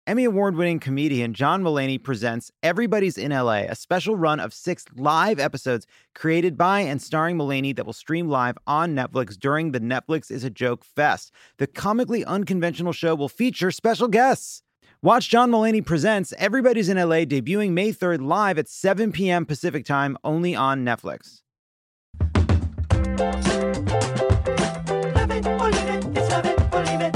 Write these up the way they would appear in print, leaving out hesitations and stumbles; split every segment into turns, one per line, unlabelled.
Emmy Award-winning comedian John Mulaney presents Everybody's in LA, a special run of 6 live episodes created by and starring Mulaney that will stream live on Netflix during the Netflix is a Joke Fest. The comically unconventional show will feature special guests. Watch John Mulaney Presents Everybody's in LA debuting May 3rd live at 7 p.m. Pacific time only on Netflix.
Love it or leave it, it's love it or leave it.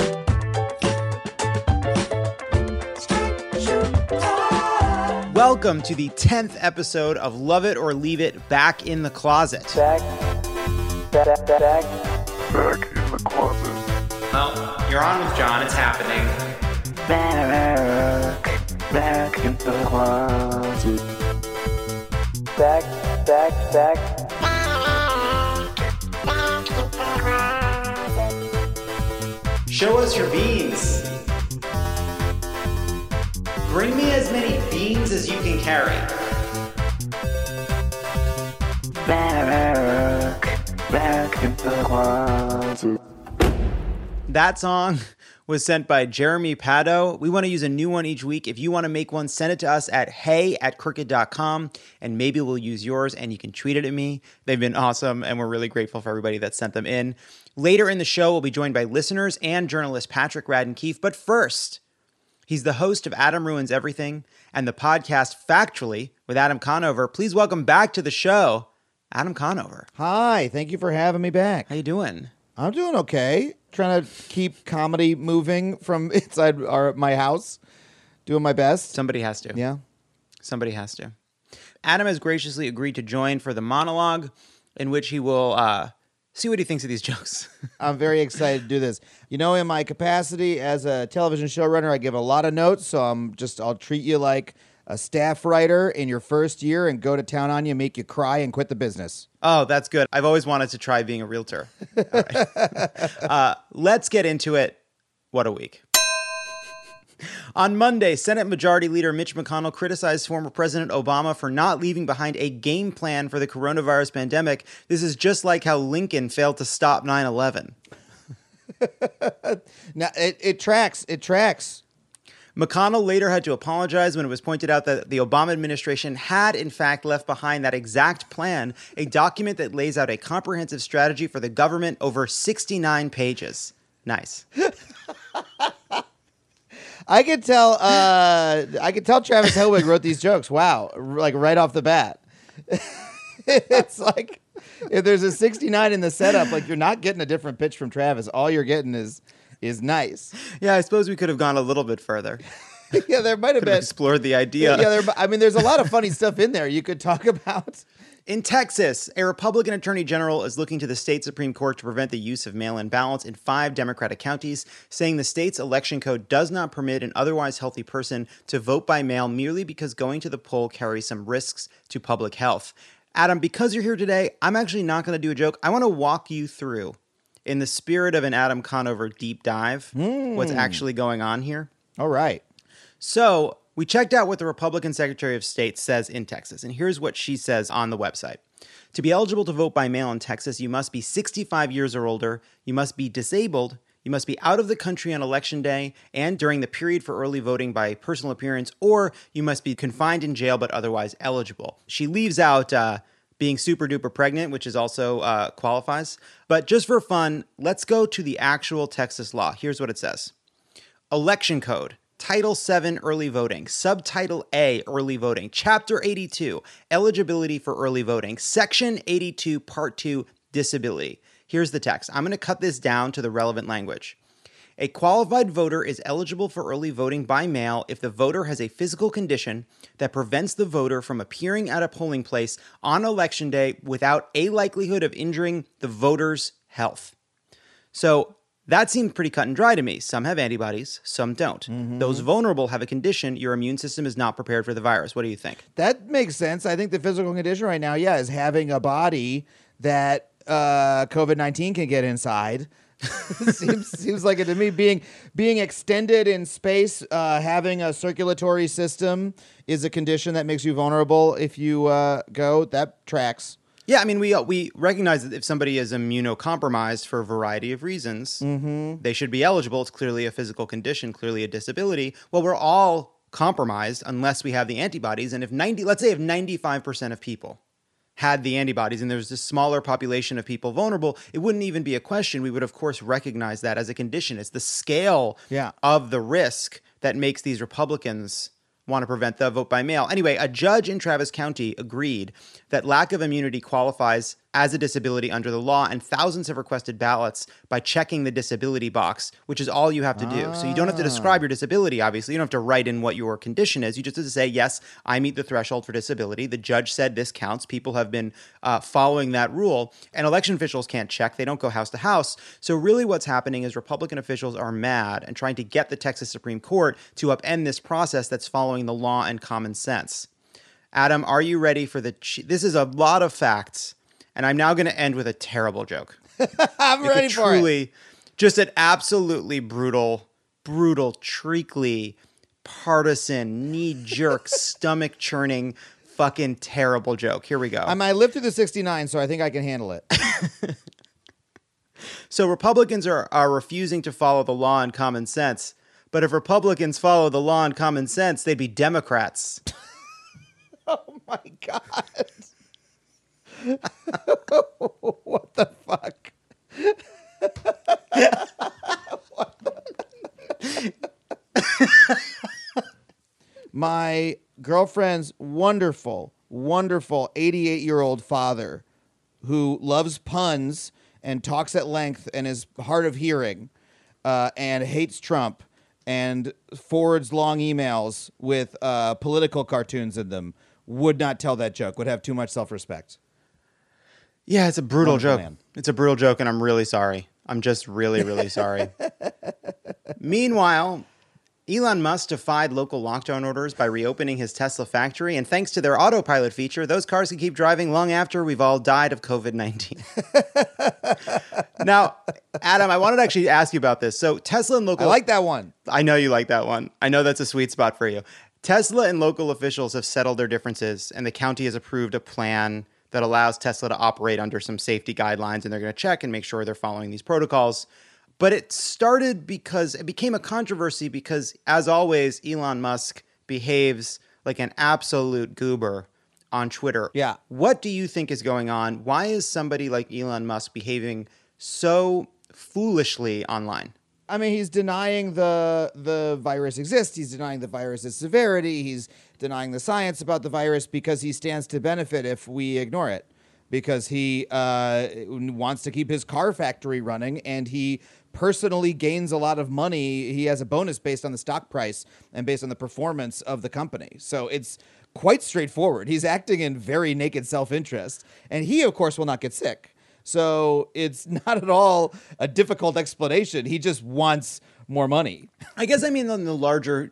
Welcome to the 10th episode of Love It or Leave It Back in the Closet.
Back in the closet.
Well, you're on with John. It's happening.
Back in the closet. Back.
Show us your beans. Bring me as many beans as you can carry.
Back in the closet.
That song was sent by Jeremy Pado. We want to use a new one each week. If you want to make one, send it to us at hey@crooked.com, and maybe we'll use yours, and you can tweet it at me. They've been awesome, and we're really grateful for everybody that sent them in. Later in the show, we'll be joined by listeners and journalist Patrick Radden Keefe. But first, he's the host of Adam Ruins Everything and the podcast Factually with Adam Conover. Please welcome back to the show, Adam Conover.
Hi, thank you for having me back.
How you doing?
I'm doing okay. Trying to keep comedy moving from inside my house. Doing my best.
Somebody has to.
Yeah.
Somebody has to. Adam has graciously agreed to join for the monologue in which he will see what he thinks of these jokes.
I'm very excited to do this. You know, in my capacity as a television showrunner, I give a lot of notes, so I'll treat you like a staff writer in your first year and go to town on you, make you cry, and quit the business.
Oh, that's good. I've always wanted to try being a realtor. All right. Let's get into it. What a week. On Monday, Senate Majority Leader Mitch McConnell criticized former President Obama for not leaving behind a game plan for the coronavirus pandemic. This is just like how Lincoln failed to stop 9/11.
Now, it tracks. It tracks.
McConnell later had to apologize when it was pointed out that the Obama administration had, in fact, left behind that exact plan, a document that lays out a comprehensive strategy for the government over 69 pages. Nice.
I could tell Travis Helwig wrote these jokes. Wow, like right off the bat. It's like if there's a 69 in the setup, like you're not getting a different pitch from Travis. All you're getting is nice.
Yeah, I suppose we could have gone a little bit further.
Yeah, there might have been
explored the idea.
Yeah, there's a lot of funny stuff in there you could talk about.
In Texas, a Republican attorney general is looking to the state Supreme Court to prevent the use of mail-in ballots in 5 Democratic counties, saying the state's election code does not permit an otherwise healthy person to vote by mail merely because going to the poll carries some risks to public health. Adam, because you're here today, I'm actually not going to do a joke. I want to walk you through, in the spirit of an Adam Conover deep dive, what's actually going on here.
All right.
So we checked out what the Republican Secretary of State says in Texas, and here's what she says on the website. To be eligible to vote by mail in Texas, you must be 65 years or older, you must be disabled, you must be out of the country on Election Day and during the period for early voting by personal appearance, or you must be confined in jail but otherwise eligible. She leaves out being super duper pregnant, which is also qualifies. But just for fun, let's go to the actual Texas law. Here's what it says. Election Code. Title 7, Early Voting. Subtitle A, Early Voting. Chapter 82, Eligibility for Early Voting. Section 82, Part 2, Disability. Here's the text. I'm going to cut this down to the relevant language. A qualified voter is eligible for early voting by mail if the voter has a physical condition that prevents the voter from appearing at a polling place on Election Day without a likelihood of injuring the voter's health. So that seemed pretty cut and dry to me. Some have antibodies, some don't. Mm-hmm. Those vulnerable have a condition. Your immune system is not prepared for the virus. What do you think?
That makes sense. I think the physical condition right now, is having a body that COVID-19 can get inside. seems like it to me. Being extended in space, having a circulatory system is a condition that makes you vulnerable if you go. That tracks.
Yeah, I mean, we recognize that if somebody is immunocompromised for a variety of reasons, they should be eligible. It's clearly a physical condition, clearly a disability. Well, we're all compromised unless we have the antibodies. And let's say if 95% of people had the antibodies and there's this smaller population of people vulnerable, it wouldn't even be a question. We would, of course, recognize that as a condition. It's the scale of the risk that makes these Republicans want to prevent the vote by mail. Anyway, a judge in Travis County agreed that lack of immunity qualifies as a disability under the law, and thousands have requested ballots by checking the disability box, which is all you have to do. So you don't have to describe your disability, obviously. You don't have to write in what your condition is. You just have to say, yes, I meet the threshold for disability. The judge said this counts. People have been following that rule, and election officials can't check. They don't go house to house. So really what's happening is Republican officials are mad and trying to get the Texas Supreme Court to upend this process that's following the law and common sense. Adam, are you ready for this is a lot of facts. And I'm now going to end with a terrible joke.
I'm ready for it.
Just an absolutely brutal, treacly, partisan, knee-jerk, stomach-churning, fucking terrible joke. Here we go.
I lived through the 69, so I think I can handle it.
So Republicans are refusing to follow the law and common sense. But if Republicans follow the law and common sense, they'd be Democrats.
Oh, my God. What the fuck? My girlfriend's wonderful 88-year-old father who loves puns and talks at length and is hard of hearing and hates Trump and forwards long emails with political cartoons in them would not tell that joke, would have too much self-respect.
Yeah, it's a brutal
Wonderful
joke.
man.
It's a brutal joke, and I'm really sorry. I'm just really sorry. Meanwhile, Elon Musk defied local lockdown orders by reopening his Tesla factory, and thanks to their autopilot feature, those cars can keep driving long after we've all died of COVID-19. Now, Adam, I wanted to actually ask you about this. So Tesla and local...
I like that one.
I know you like that one. I know that's a sweet spot for you. Tesla and local officials have settled their differences, and the county has approved a plan that allows Tesla to operate under some safety guidelines, and they're going to check and make sure they're following these protocols. But it started because it became a controversy because, as always, Elon Musk behaves like an absolute goober on Twitter.
Yeah.
What do you think is going on? Why is somebody like Elon Musk behaving so foolishly online?
I mean, he's denying the virus exists. He's denying the virus's severity. He's denying the science about the virus because he stands to benefit if we ignore it. Because he wants to keep his car factory running, and he personally gains a lot of money. He has a bonus based on the stock price and based on the performance of the company. So it's quite straightforward. He's acting in very naked self-interest, and he, of course, will not get sick. So it's not at all a difficult explanation. He just wants more money.
I guess I mean in the larger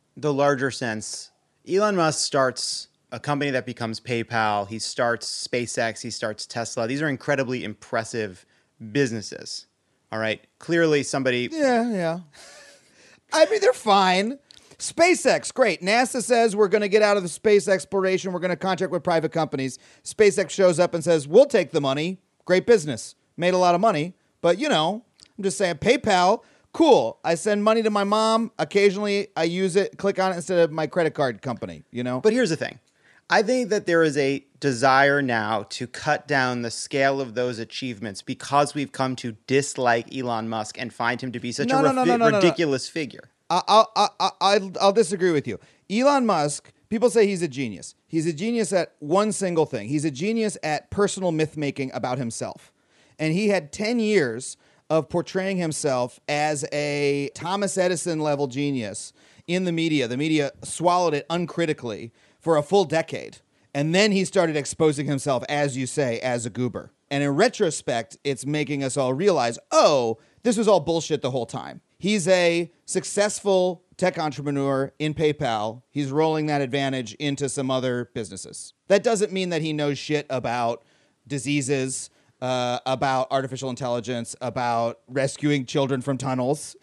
sense, Elon Musk starts a company that becomes PayPal. He starts SpaceX. He starts Tesla. These are incredibly impressive businesses. All right. Clearly somebody...
Yeah. I mean, they're fine. SpaceX, great. NASA says we're going to get out of the space exploration. We're going to contract with private companies. SpaceX shows up and says, we'll take the money. Great business. Made a lot of money. But, I'm just saying, PayPal, cool. I send money to my mom. Occasionally, I use it, click on it instead of my credit card company,
But here's the thing. I think that there is a desire now to cut down the scale of those achievements because we've come to dislike Elon Musk and find him to be such a ridiculous figure.
I'll disagree with you. Elon Musk, people say he's a genius. He's a genius at one single thing. He's a genius at personal myth-making about himself. And he had 10 years of portraying himself as a Thomas Edison-level genius in the media. The media swallowed it uncritically for a full decade. And then he started exposing himself, as you say, as a goober. And in retrospect, it's making us all realize, oh, this was all bullshit the whole time. He's a successful tech entrepreneur in PayPal. He's rolling that advantage into some other businesses. That doesn't mean that he knows shit about diseases, about artificial intelligence, about rescuing children from tunnels,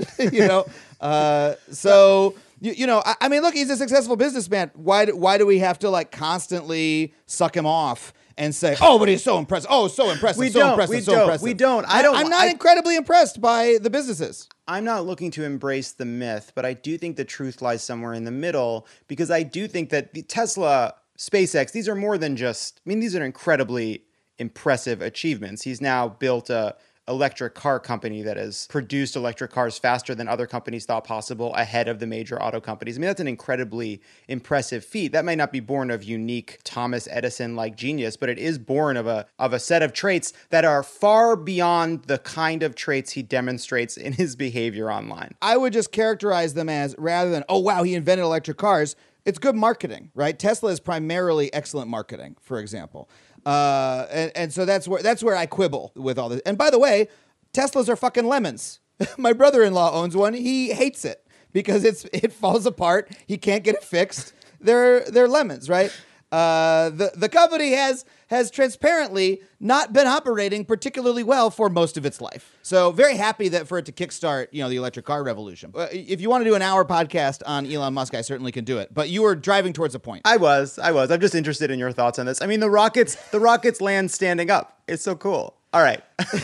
I mean, look, he's a successful businessman. Why do we have to constantly suck him off and say, "Oh, but he's so impressive. Oh, so impressive.
We
so
don't.
impressive.
We
so
don't.
impressive."
We don't. I don't.
I'm not incredibly impressed by the businesses.
I'm not looking to embrace the myth, but I do think the truth lies somewhere in the middle, because I do think that the Tesla, SpaceX, these are more than just, I mean, these are incredibly impressive achievements. He's now built a electric car company that has produced electric cars faster than other companies thought possible, ahead of the major auto companies. I mean, that's an incredibly impressive feat. That might not be born of unique Thomas Edison-like genius, but it is born of a set of traits that are far beyond the kind of traits he demonstrates in his behavior online.
I would just characterize them as, rather than, "Oh, wow, he invented electric cars," it's good marketing, right? Tesla is primarily excellent marketing, for example. And so that's where I quibble with all this. And by the way, Teslas are fucking lemons. My brother-in-law owns one. He hates it because it falls apart. He can't get it fixed. They're lemons, right? The company has transparently not been operating particularly well for most of its life. So very happy that for it to kickstart, the electric car revolution. If you want to do an hour podcast on Elon Musk, I certainly can do it. But you were driving towards a point.
I was. I'm just interested in your thoughts on this. I mean, the rockets land standing up. It's so cool. All right.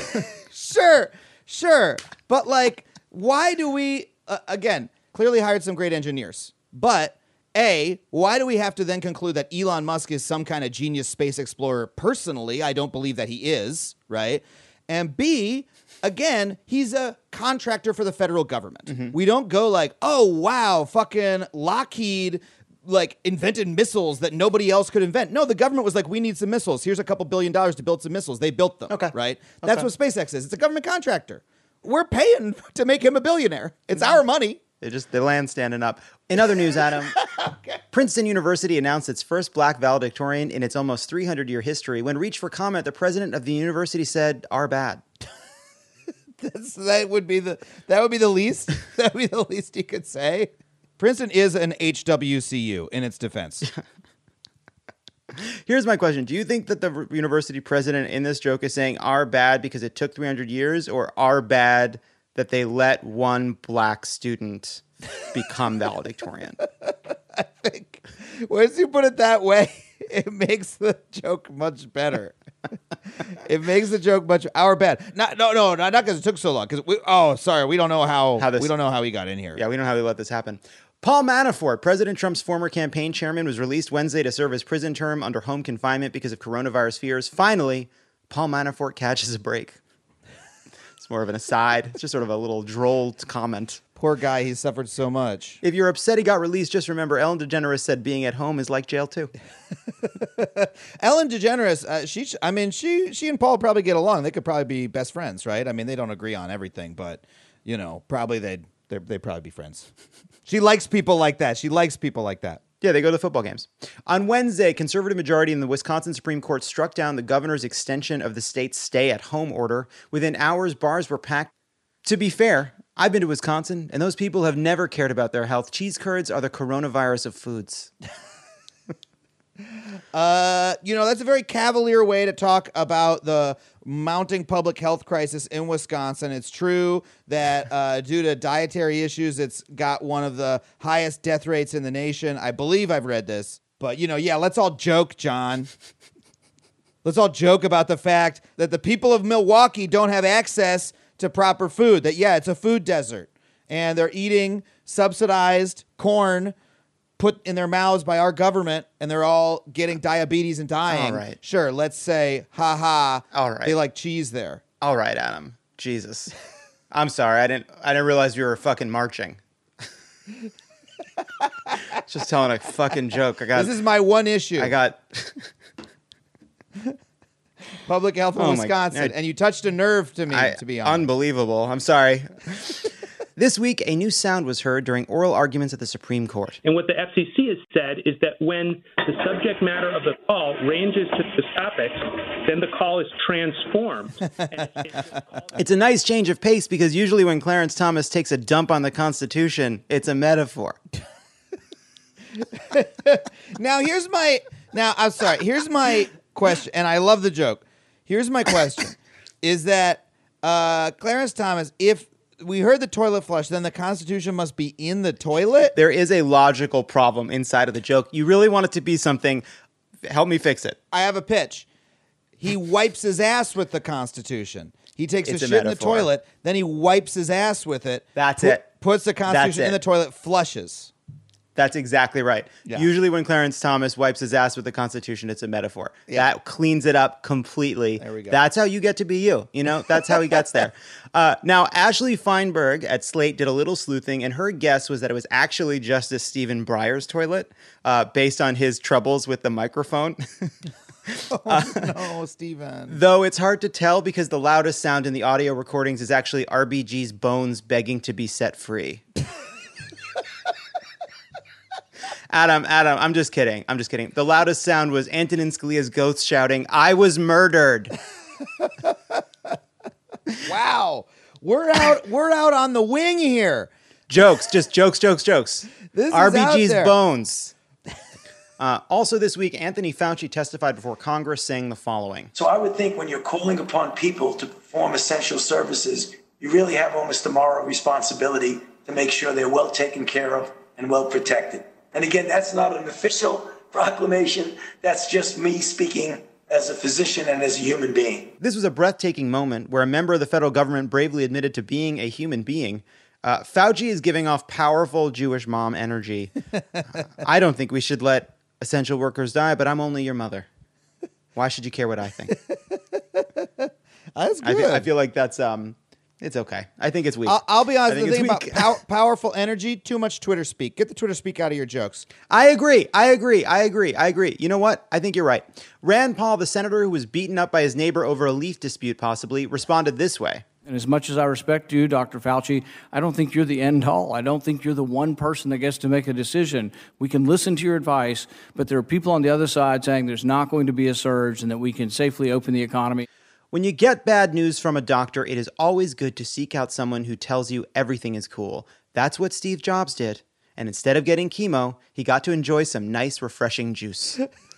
Sure. But like, why do we, again, clearly hired some great engineers, but why do we have to then conclude that Elon Musk is some kind of genius space explorer personally? I don't believe that he is, right? And B, again, he's a contractor for the federal government. Mm-hmm. We don't go like, "Oh, wow, fucking Lockheed like invented missiles that nobody else could invent." No, the government was like, "We need some missiles. Here's a couple $1 billion to build some missiles." They built them,
okay.
Right? That's what SpaceX is. It's a government contractor. We're paying to make him a billionaire. It's our money.
They land standing up. In other news, Adam, okay. Princeton University announced its first black valedictorian in its almost 300-year history. When reached for comment, the president of the university said, "Are bad."
That would be the least. That would be the least you could say. Princeton is an HWCU in its defense.
Here's my question. Do you think that the university president in this joke is saying "are bad" because it took 300 years, or "are bad" that they let one black student become valedictorian?
I think once you put it that way, it makes the joke much better. It makes the joke much our bad. Not because it took so long. Because we don't know how he got in here.
Yeah, we don't know how they let this happen. Paul Manafort, President Trump's former campaign chairman, was released Wednesday to serve his prison term under home confinement because of coronavirus fears. Finally, Paul Manafort catches a break. It's more of an aside. It's just sort of a little droll comment.
Poor guy, he's suffered so much.
If you're upset he got released, just remember Ellen DeGeneres said being at home is like jail too.
Ellen DeGeneres, she and Paul probably get along. They could probably be best friends, right? I mean, they don't agree on everything, but probably they'd probably be friends. She likes people like that. Yeah, they go to the football games. On Wednesday, conservative majority in the Wisconsin Supreme Court struck down the governor's extension of the state's stay-at-home order. Within hours, bars were packed. To be fair, I've been to Wisconsin, and those people have never cared about their health. Cheese curds are the coronavirus of foods. That's a very cavalier way to talk about the mounting public health crisis in Wisconsin. It's true that due to dietary issues, it's got one of the highest death rates in the nation. I believe I've read this. But, let's all joke, John. Let's all joke about the fact that the people of Milwaukee don't have access to proper food. That, it's a food desert. And they're eating subsidized corn put in their mouths by our government, and they're all getting diabetes and dying.
All right.
Sure, let's say, ha.
All right.
They like cheese there.
All right, Adam. Jesus. I'm sorry. I didn't realize we were fucking marching. Just telling a fucking joke.
This is my one issue.
I got
public health in Wisconsin, and you touched a nerve to me, to be honest.
Unbelievable. I'm sorry. This week, a new sound was heard during oral arguments at the Supreme Court.
And what the FCC has said is that when the subject matter of the call ranges to the topics, then the call is transformed.
It's a nice change of pace because usually when Clarence Thomas takes a dump on the Constitution, it's a metaphor.
Here's my question, and I love the joke. Here's my question, is that Clarence Thomas, if we heard the toilet flush, then the Constitution must be in the toilet?
There is a logical problem inside of the joke. You really want it to be something. Help me fix it.
I have a pitch. he wipes his ass with the Constitution. He takes
It's
a
a
shit in the
metaphor.
toilet, then he wipes his ass with it.
That's it.
Puts the Constitution
That's
in the
it.
toilet, flushes.
That's exactly right.
Yeah.
Usually when Clarence Thomas wipes his ass with the Constitution, it's a metaphor.
Yeah.
That cleans it up completely.
There we go.
That's how you get to be you. You know, that's how he gets there. Now, Ashley Feinberg at Slate did a little sleuthing, and her guess was that it was actually Justice Stephen Breyer's toilet, based on his troubles with the microphone.
No, Steven.
Though it's hard to tell because the loudest sound in the audio recordings is actually RBG's bones begging to be set free. Adam, I'm just kidding. The loudest sound was Antonin Scalia's ghost shouting, "I was murdered."
Wow. We're out on the wing here.
Jokes, just jokes.
This is
RBG's
out there.
bones. Also this week, Anthony Fauci testified before Congress saying the following.
So I would think when you're calling upon people to perform essential services, you really have almost a moral responsibility to make sure they're well taken care of and well protected. And again, that's not an official proclamation. That's just me speaking as a physician and as a human being.
This was a breathtaking moment where a member of the federal government bravely admitted to being a human being. Fauci is giving off powerful Jewish mom energy. I don't think we should let essential workers die, but I'm only your mother. Why should you care what I think?
That's good.
I feel like that's it's okay. I think it's weak.
I'll be honest.
I think
The thing
it's
about
weak.
powerful energy, too much Twitter speak. Get the Twitter speak out of your jokes.
I agree. You know what? I think you're right. Rand Paul, the senator who was beaten up by his neighbor over a leaf dispute, possibly, responded this way.
And as much as I respect you, Dr. Fauci, I don't think you're the end all. I don't think you're the one person that gets to make a decision. We can listen to your advice, but there are people on the other side saying there's not going to be a surge and that we can safely open the economy.
When you get bad news from a doctor, it is always good to seek out someone who tells you everything is cool. That's what Steve Jobs did. And instead of getting chemo, he got to enjoy some nice, refreshing juice.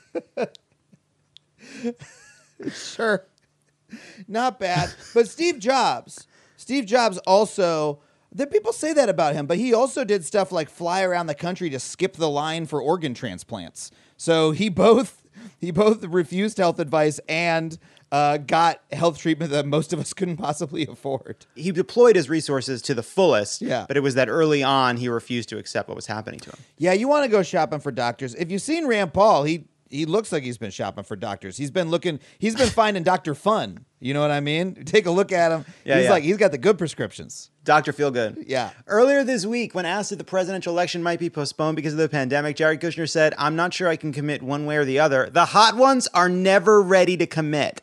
Sure. Not bad. But Steve Jobs also, people say that about him, but he also did stuff like fly around the country to skip the line for organ transplants. So he both refused health advice and got health treatment that most of us couldn't possibly afford.
He deployed his resources to the fullest,
Yeah.
but it was that early on he refused to accept what was happening to him.
Yeah, you want to go shopping for doctors. If you've seen Rand Paul, he looks like he's been shopping for doctors. He's been finding Dr. Fun. You know what I mean? Take a look at him.
Yeah.
He's got the good prescriptions.
Dr. Feelgood.
Yeah.
Earlier this week, when asked if the presidential election might be postponed because of the pandemic, Jared Kushner said, "I'm not sure I can commit one way or the other. The hot ones are never ready to commit."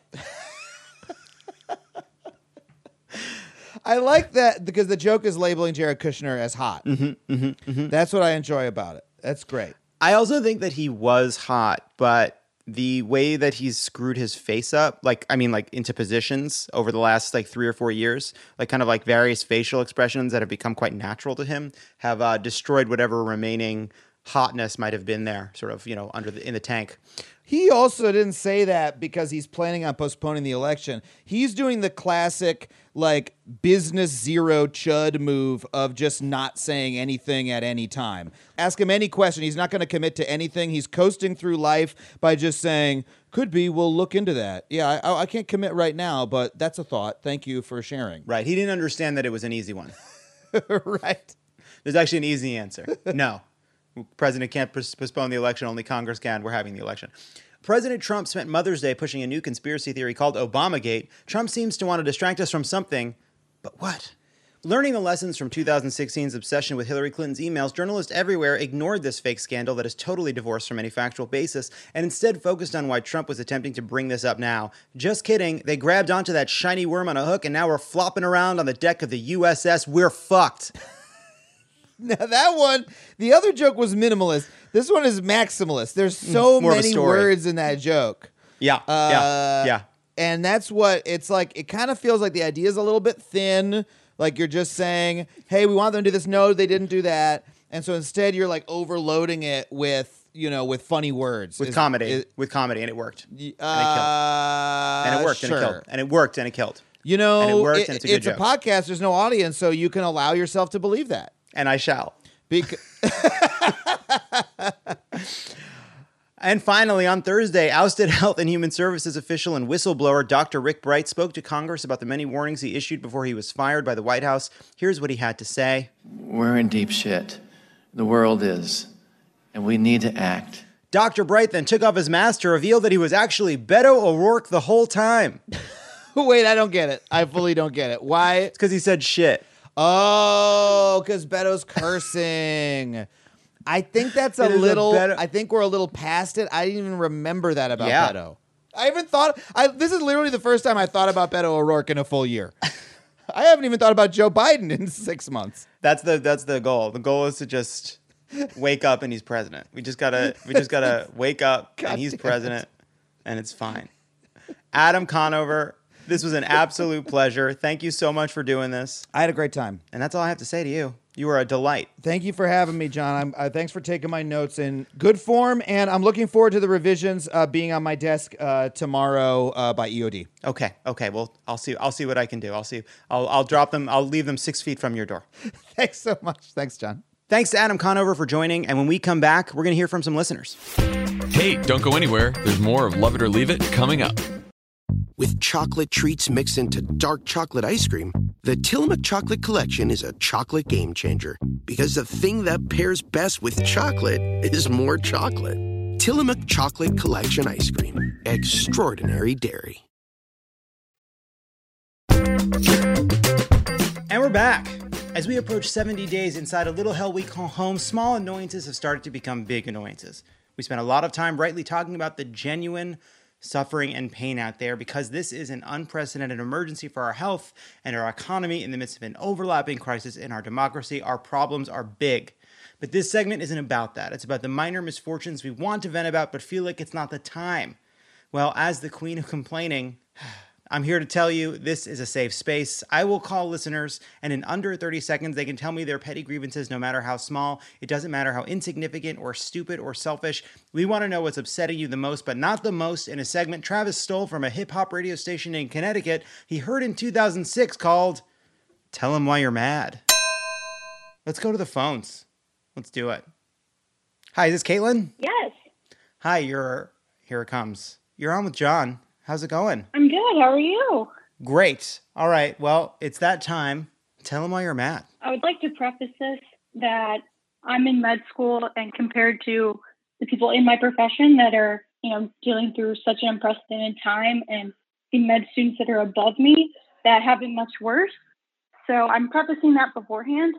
I like that because the joke is labeling Jared Kushner as hot. That's what I enjoy about it. That's great.
I also think that he was hot, but the way that he's screwed his face up, into positions over the last 3 or 4 years, kind of various facial expressions that have become quite natural to him, have destroyed whatever remaining hotness might have been there, sort of, in the tank.
He also didn't say that because he's planning on postponing the election. He's doing the classic, business zero chud move of just not saying anything at any time. Ask him any question. He's not going to commit to anything. He's coasting through life by just saying, could be, we'll look into that. Yeah, I can't commit right now, but that's a thought. Thank you for sharing.
Right. He didn't understand that it was an easy one.
Right.
There's actually an easy answer. No. President can't postpone the election. Only Congress can. We're having the election. President Trump spent Mother's Day pushing a new conspiracy theory called Obamagate. Trump seems to want to distract us from something, but what? Learning the lessons from 2016's obsession with Hillary Clinton's emails, journalists everywhere ignored this fake scandal that is totally divorced from any factual basis and instead focused on why Trump was attempting to bring this up now. Just kidding. They grabbed onto that shiny worm on a hook and now we're flopping around on the deck of the USS. We're fucked.
Now that one, the other joke was minimalist. This one is maximalist. There's so
More of a
many
story.
words in that joke.
Yeah.
And that's what it's like. It kind of feels like the idea is a little bit thin. Like you're just saying, hey, we want them to do this. No, they didn't do that. And so instead you're overloading it with, with funny words.
With comedy, and it worked. And it worked,
sure.
and it killed. And it worked, and it killed.
You know,
And it worked, and it's a good
it's a
joke.
podcast. There's no audience, so you can allow yourself to believe that.
And I shall. And finally, on Thursday, ousted Health and Human Services official and whistleblower Dr. Rick Bright spoke to Congress about the many warnings he issued before he was fired by the White House. Here's what he had to say.
We're in deep shit. The world is. And we need to act.
Dr. Bright then took off his mask to reveal that he was actually Beto O'Rourke the whole time.
Wait, I don't get it. I fully don't get it. Why?
It's because he said shit.
Oh, because Beto's cursing. I think that's
It is a
little.
Beto-
I think we're a little past it. I didn't even remember that about
Yeah.
Beto. I haven't thought. This is literally the first time I thought about Beto O'Rourke in a full year. I haven't even thought about Joe Biden in 6 months.
That's the goal. The goal is to just wake up and he's president. We just gotta wake up and he's president, and it's fine. Adam Conover, this was an absolute pleasure. Thank you so much for doing this.
I had a great time.
And that's all I have to say to you. You were a delight.
Thank you for having me, John. Thanks for taking my notes in good form, and I'm looking forward to the revisions being on my desk tomorrow by EOD.
Okay. Well, I'll see what I can do. I'll drop them. I'll leave them 6 feet from your door.
Thanks so much. Thanks, John.
Thanks to Adam Conover for joining. And when we come back, we're going to hear from some listeners.
Hey, don't go anywhere. There's more of Love It or Leave It coming up.
With chocolate treats mixed into dark chocolate ice cream, the Tillamook Chocolate Collection is a chocolate game changer. Because the thing that pairs best with chocolate is more chocolate. Tillamook Chocolate Collection Ice Cream. Extraordinary dairy.
And we're back. As we approach 70 days inside a little hell we call home, small annoyances have started to become big annoyances. We spent a lot of time rightly talking about the genuine suffering and pain out there because this is an unprecedented emergency for our health and our economy in the midst of an overlapping crisis in our democracy. Our problems are big. But this segment isn't about that. It's about the minor misfortunes we want to vent about but feel like it's not the time. Well, as the queen of complaining, I'm here to tell you this is a safe space. I will call listeners, and in under 30 seconds, they can tell me their petty grievances, no matter how small. It doesn't matter how insignificant or stupid or selfish. We want to know what's upsetting you the most, but not the most, in a segment Travis stole from a hip-hop radio station in Connecticut he heard in 2006 called Tell 'Em Why You're Mad. Let's go to the phones. Let's do it. Hi, is this Caitlin?
Yes.
Hi, here it comes. You're on with John. How's it going?
I'm good. How are you?
Great. All right. Well, it's that time. Tell them why you're mad.
I would like to preface this that I'm in med school, and compared to the people in my profession that are, dealing through such an unprecedented time, and the med students that are above me that have it much worse. So I'm prefacing that beforehand.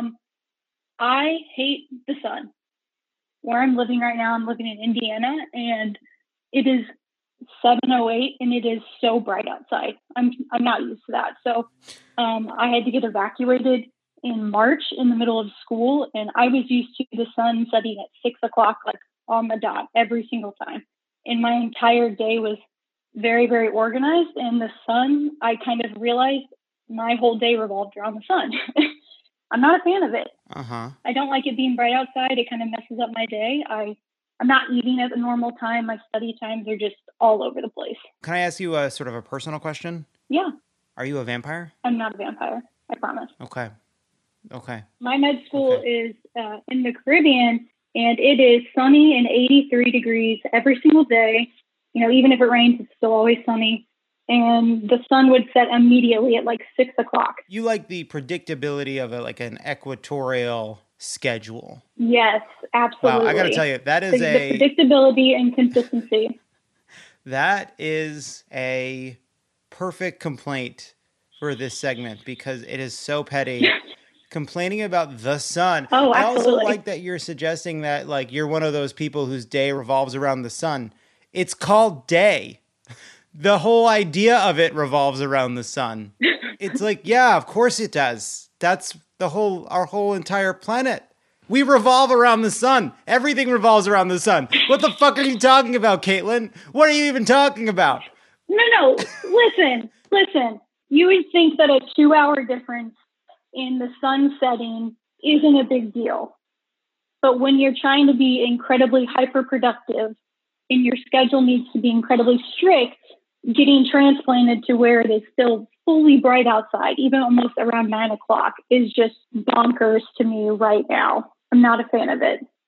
I hate the sun. Where I'm living right now, I'm living in Indiana, and it is 7:08 and it is so bright outside. I'm not used to that. So I had to get evacuated in March in the middle of school, and I was used to the sun setting at 6 o'clock, like on the dot every single time. And my entire day was very, very organized. And the sun, I kind of realized my whole day revolved around the sun. I'm not a fan of it. I don't like it being bright outside. It kind of messes up my day. I'm not eating at the normal time. My study times are just all over the place.
Can I ask you a sort of a personal question?
Yeah.
Are you a vampire?
I'm not a vampire. I promise.
Okay.
My med school is in the Caribbean, and it is sunny and 83 degrees every single day. Even if it rains, it's still always sunny. And the sun would set immediately at like 6 o'clock.
You like the predictability of an equatorial schedule.
Yes, absolutely.
Wow, I got to tell you, that is
the predictability and consistency.
That is a perfect complaint for this segment because it is so petty. Complaining about the sun.
Oh,
I also
absolutely.
like that you're suggesting that you're one of those people whose day revolves around the sun. It's called day. The whole idea of it revolves around the sun. It's yeah, of course it does. That's our whole entire planet. We revolve around the sun. Everything revolves around the sun. What the fuck are you talking about, Caitlin? What are you even talking about?
No. Listen. You would think that a 2-hour difference in the sun setting isn't a big deal. But when you're trying to be incredibly hyper-productive and your schedule needs to be incredibly strict, getting transplanted to where it is still fully bright outside, even almost around 9 o'clock, is just bonkers to me right now. I'm not a fan of it.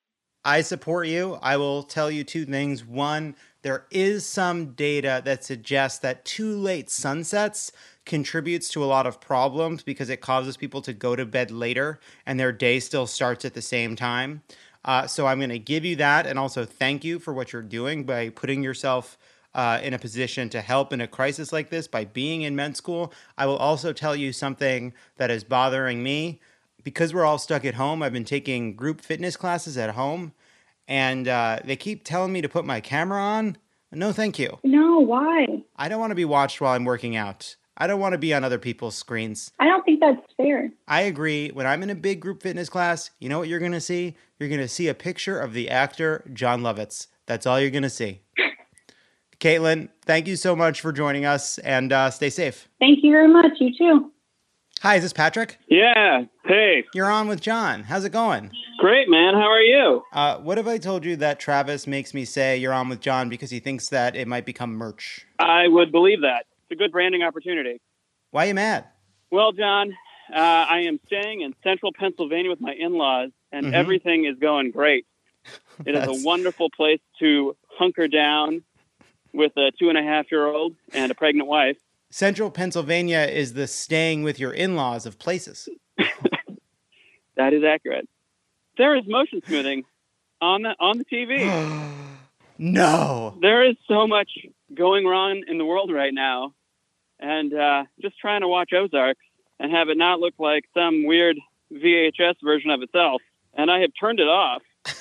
I support you. I will tell you two things. One, there is some data that suggests that too late sunsets contributes to a lot of problems because it causes people to go to bed later and their day still starts at the same time. So I'm going to give you that and also thank you for what you're doing by putting yourself in a position to help in a crisis like this by being in med school. I will also tell you something that is bothering me. Because we're all stuck at home, I've been taking group fitness classes at home, and they keep telling me to put my camera on. No, thank you.
No, why?
I don't want to be watched while I'm working out. I don't want to be on other people's screens.
I don't think that's fair.
I agree. When I'm in a big group fitness class, you know what you're going to see? You're going to see a picture of the actor John Lovitz. That's all you're going to see. Caitlin, thank you so much for joining us, and stay safe.
Thank you very much. You too.
Hi, is this Patrick?
Yeah. Hey.
You're on with John. How's it going?
Great, man. How are you?
What if I told you that Travis makes me say you're on with John because he thinks that it might become merch?
I would believe that. It's a good branding opportunity.
Why are you mad?
Well, John, I am staying in central Pennsylvania with my in-laws, and everything is going great. It is a wonderful place to hunker down with a 2.5-year-old and a pregnant wife.
Central Pennsylvania is the staying with your in-laws of places.
That is accurate. There is motion smoothing on the TV.
No.
There is so much going wrong in the world right now. And just trying to watch Ozarks and have it not look like some weird VHS version of itself. And I have turned it off.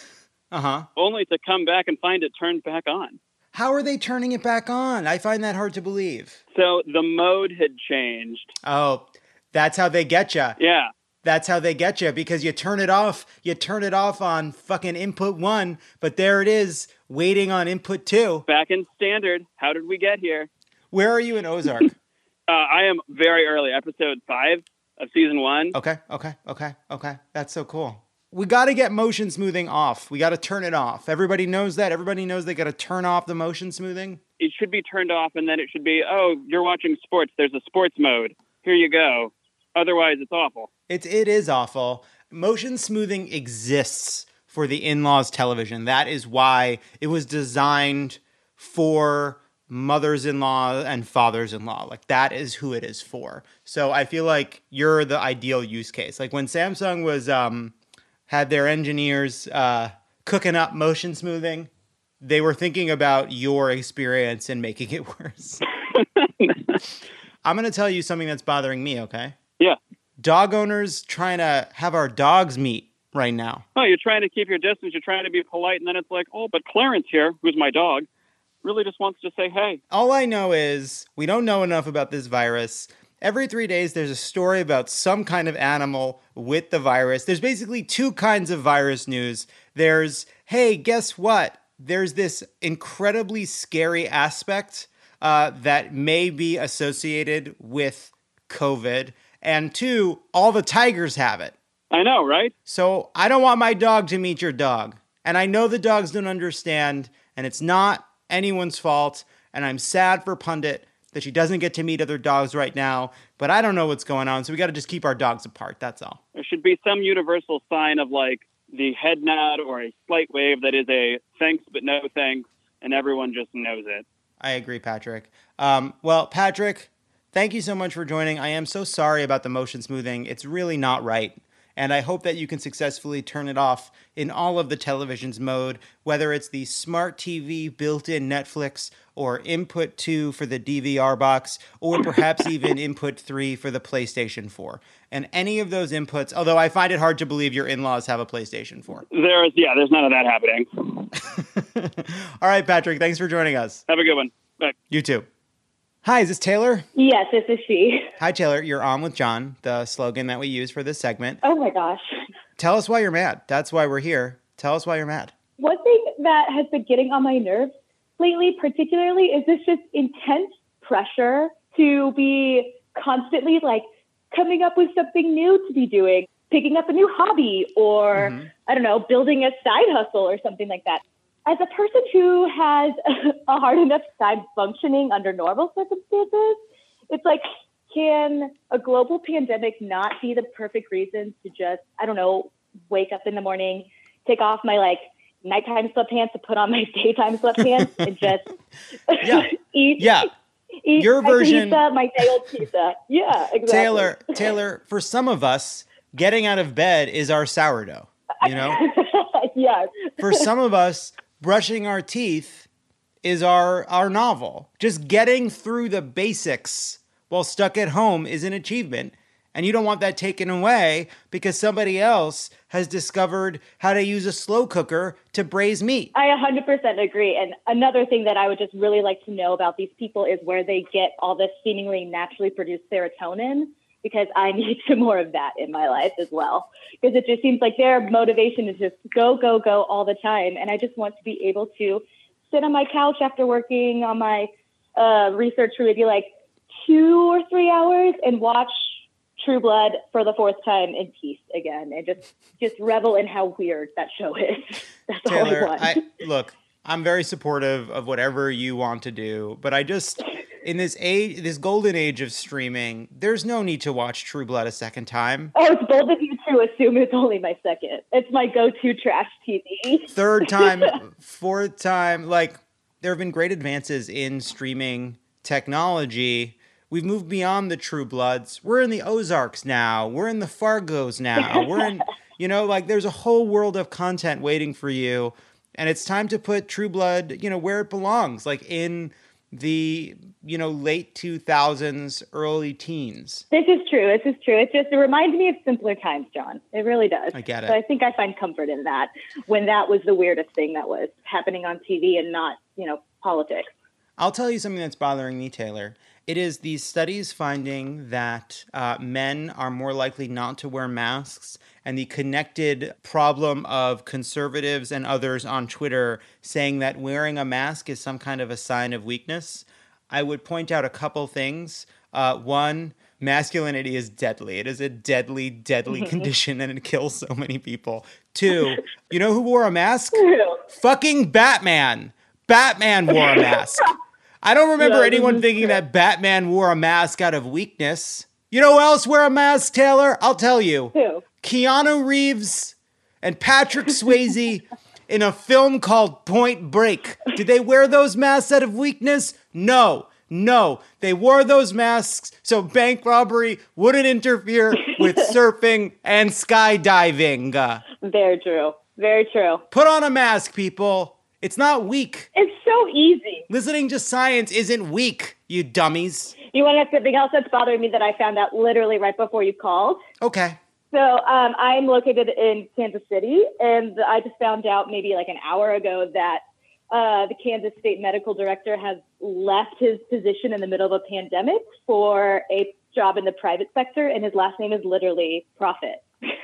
Only to come back and find it turned back on.
How are they turning it back on? I find that hard to believe.
So the mode had changed.
Oh, that's how they get you.
Yeah.
That's how they get you because you turn it off. You turn it off on fucking input 1, but there it is waiting on input 2.
Back in standard. How did we get here?
Where are you in Ozark?
I am very early, episode 5 of season 1.
Okay. That's so cool. We got to get motion smoothing off. We got to turn it off. Everybody knows that. Everybody knows they got to turn off the motion smoothing.
It should be turned off, and then it should be, oh, you're watching sports. There's a sports mode. Here you go. Otherwise, it's awful.
It is awful. Motion smoothing exists for the in-laws television. That is why it was designed for mothers-in-law and fathers-in-law. Like, that is who it is for. So I feel like you're the ideal use case. Like when Samsung was... had their engineers cooking up motion smoothing, they were thinking about your experience and making it worse. I'm going to tell you something that's bothering me, okay?
Yeah.
Dog owners trying to have our dogs meet right now.
Oh, you're trying to keep your distance. You're trying to be polite. And then it's like, oh, but Clarence here, who's my dog, really just wants to say, hey.
All I know is we don't know enough about this virus. Every 3 days, there's a story about some kind of animal with the virus. There's basically 2 kinds of virus news. There's, hey, guess what? There's this incredibly scary aspect that may be associated with COVID. And 2, all the tigers have it.
I know, right?
So I don't want my dog to meet your dog. And I know the dogs don't understand, and it's not anyone's fault. And I'm sad for Pundit that she doesn't get to meet other dogs right now, but I don't know what's going on, so we got to just keep our dogs apart, that's all.
There should be some universal sign of like the head nod or a slight wave that is a thanks but no thanks, and everyone just knows it.
I agree, Patrick. Well, Patrick, thank you so much for joining. I am so sorry about the motion smoothing. It's really not right. And I hope that you can successfully turn it off in all of the television's mode, whether it's the smart TV built-in Netflix or input 2 for the DVR box, or perhaps even input 3 for the PlayStation 4. And any of those inputs, although I find it hard to believe your in-laws have a PlayStation 4.
There's none of that happening.
All right, Patrick, thanks for joining us.
Have a good one. Bye.
You too. Hi, is this Taylor?
Yes, this is she.
Hi, Taylor. You're on with John, the slogan that we use for this segment.
Oh, my gosh.
Tell us why you're mad. That's why we're here. Tell us why you're mad.
One thing that has been getting on my nerves lately, particularly, is this just intense pressure to be constantly, like, coming up with something new to be doing, picking up a new hobby, or, I don't know, building a side hustle or something like that. As a person who has a hard enough time functioning under normal circumstances, it's like, can a global pandemic not be the perfect reason to just, I don't know, wake up in the morning, take off my, like, nighttime sweatpants to put on my daytime sweatpants and just eat.
Yeah.
Eat
Your
my
version-
pizza, my day old pizza. Yeah, exactly.
Taylor, for some of us, getting out of bed is our sourdough, you know?
Yes.
For some of us, brushing our teeth is our novel. Just getting through the basics while stuck at home is an achievement. And you don't want that taken away because somebody else has discovered how to use a slow cooker to braise meat.
I 100% agree. And another thing that I would just really like to know about these people is where they get all this seemingly naturally produced serotonin, because I need some more of that in my life as well. Because it just seems like their motivation is just go, go, go all the time. And I just want to be able to sit on my couch after working on my research for maybe like 2 or 3 hours and watch True Blood for the 4th time in peace again, and just revel in how weird that show is. That's
Taylor,
all I want.
Look, I'm very supportive of whatever you want to do, but I just, in this golden age of streaming, there's no need to watch True Blood a second time.
Oh, it's bold of you to assume it's only my second. It's my go-to trash TV.
3rd time, 4th time, like, there have been great advances in streaming technology. We've moved beyond the True Bloods. We're in the Ozarks now. We're in the Fargos now. We're in, like there's a whole world of content waiting for you. And it's time to put True Blood, where it belongs, like in the, late 2000s, early teens.
This is true. It reminds me of simpler times, John. It really does.
I get it.
So I think I find comfort in that when that was the weirdest thing that was happening on TV and not, politics.
I'll tell you something that's bothering me, Taylor. It is these studies finding that men are more likely not to wear masks, and the connected problem of conservatives and others on Twitter saying that wearing a mask is some kind of a sign of weakness. I would point out a couple things. One, masculinity is deadly. It is a deadly, deadly condition, and it kills so many people. 2, you know who wore a mask? Fucking Batman. Batman wore a mask. I don't remember anyone thinking that Batman wore a mask out of weakness. You know who else wear a mask, Taylor? I'll tell you.
Who?
Keanu Reeves and Patrick Swayze in a film called Point Break. Did they wear those masks out of weakness? No. They wore those masks so bank robbery wouldn't interfere with surfing and skydiving.
Very true. Very true.
Put on a mask, people. It's not weak.
It's so easy.
Listening to science isn't weak, you dummies.
You want to know something else that's bothering me that I found out literally right before you called?
Okay.
So I'm located in Kansas City, and I just found out maybe like an hour ago that the Kansas State Medical Director has left his position in the middle of a pandemic for a job in the private sector, and his last name is literally Profit.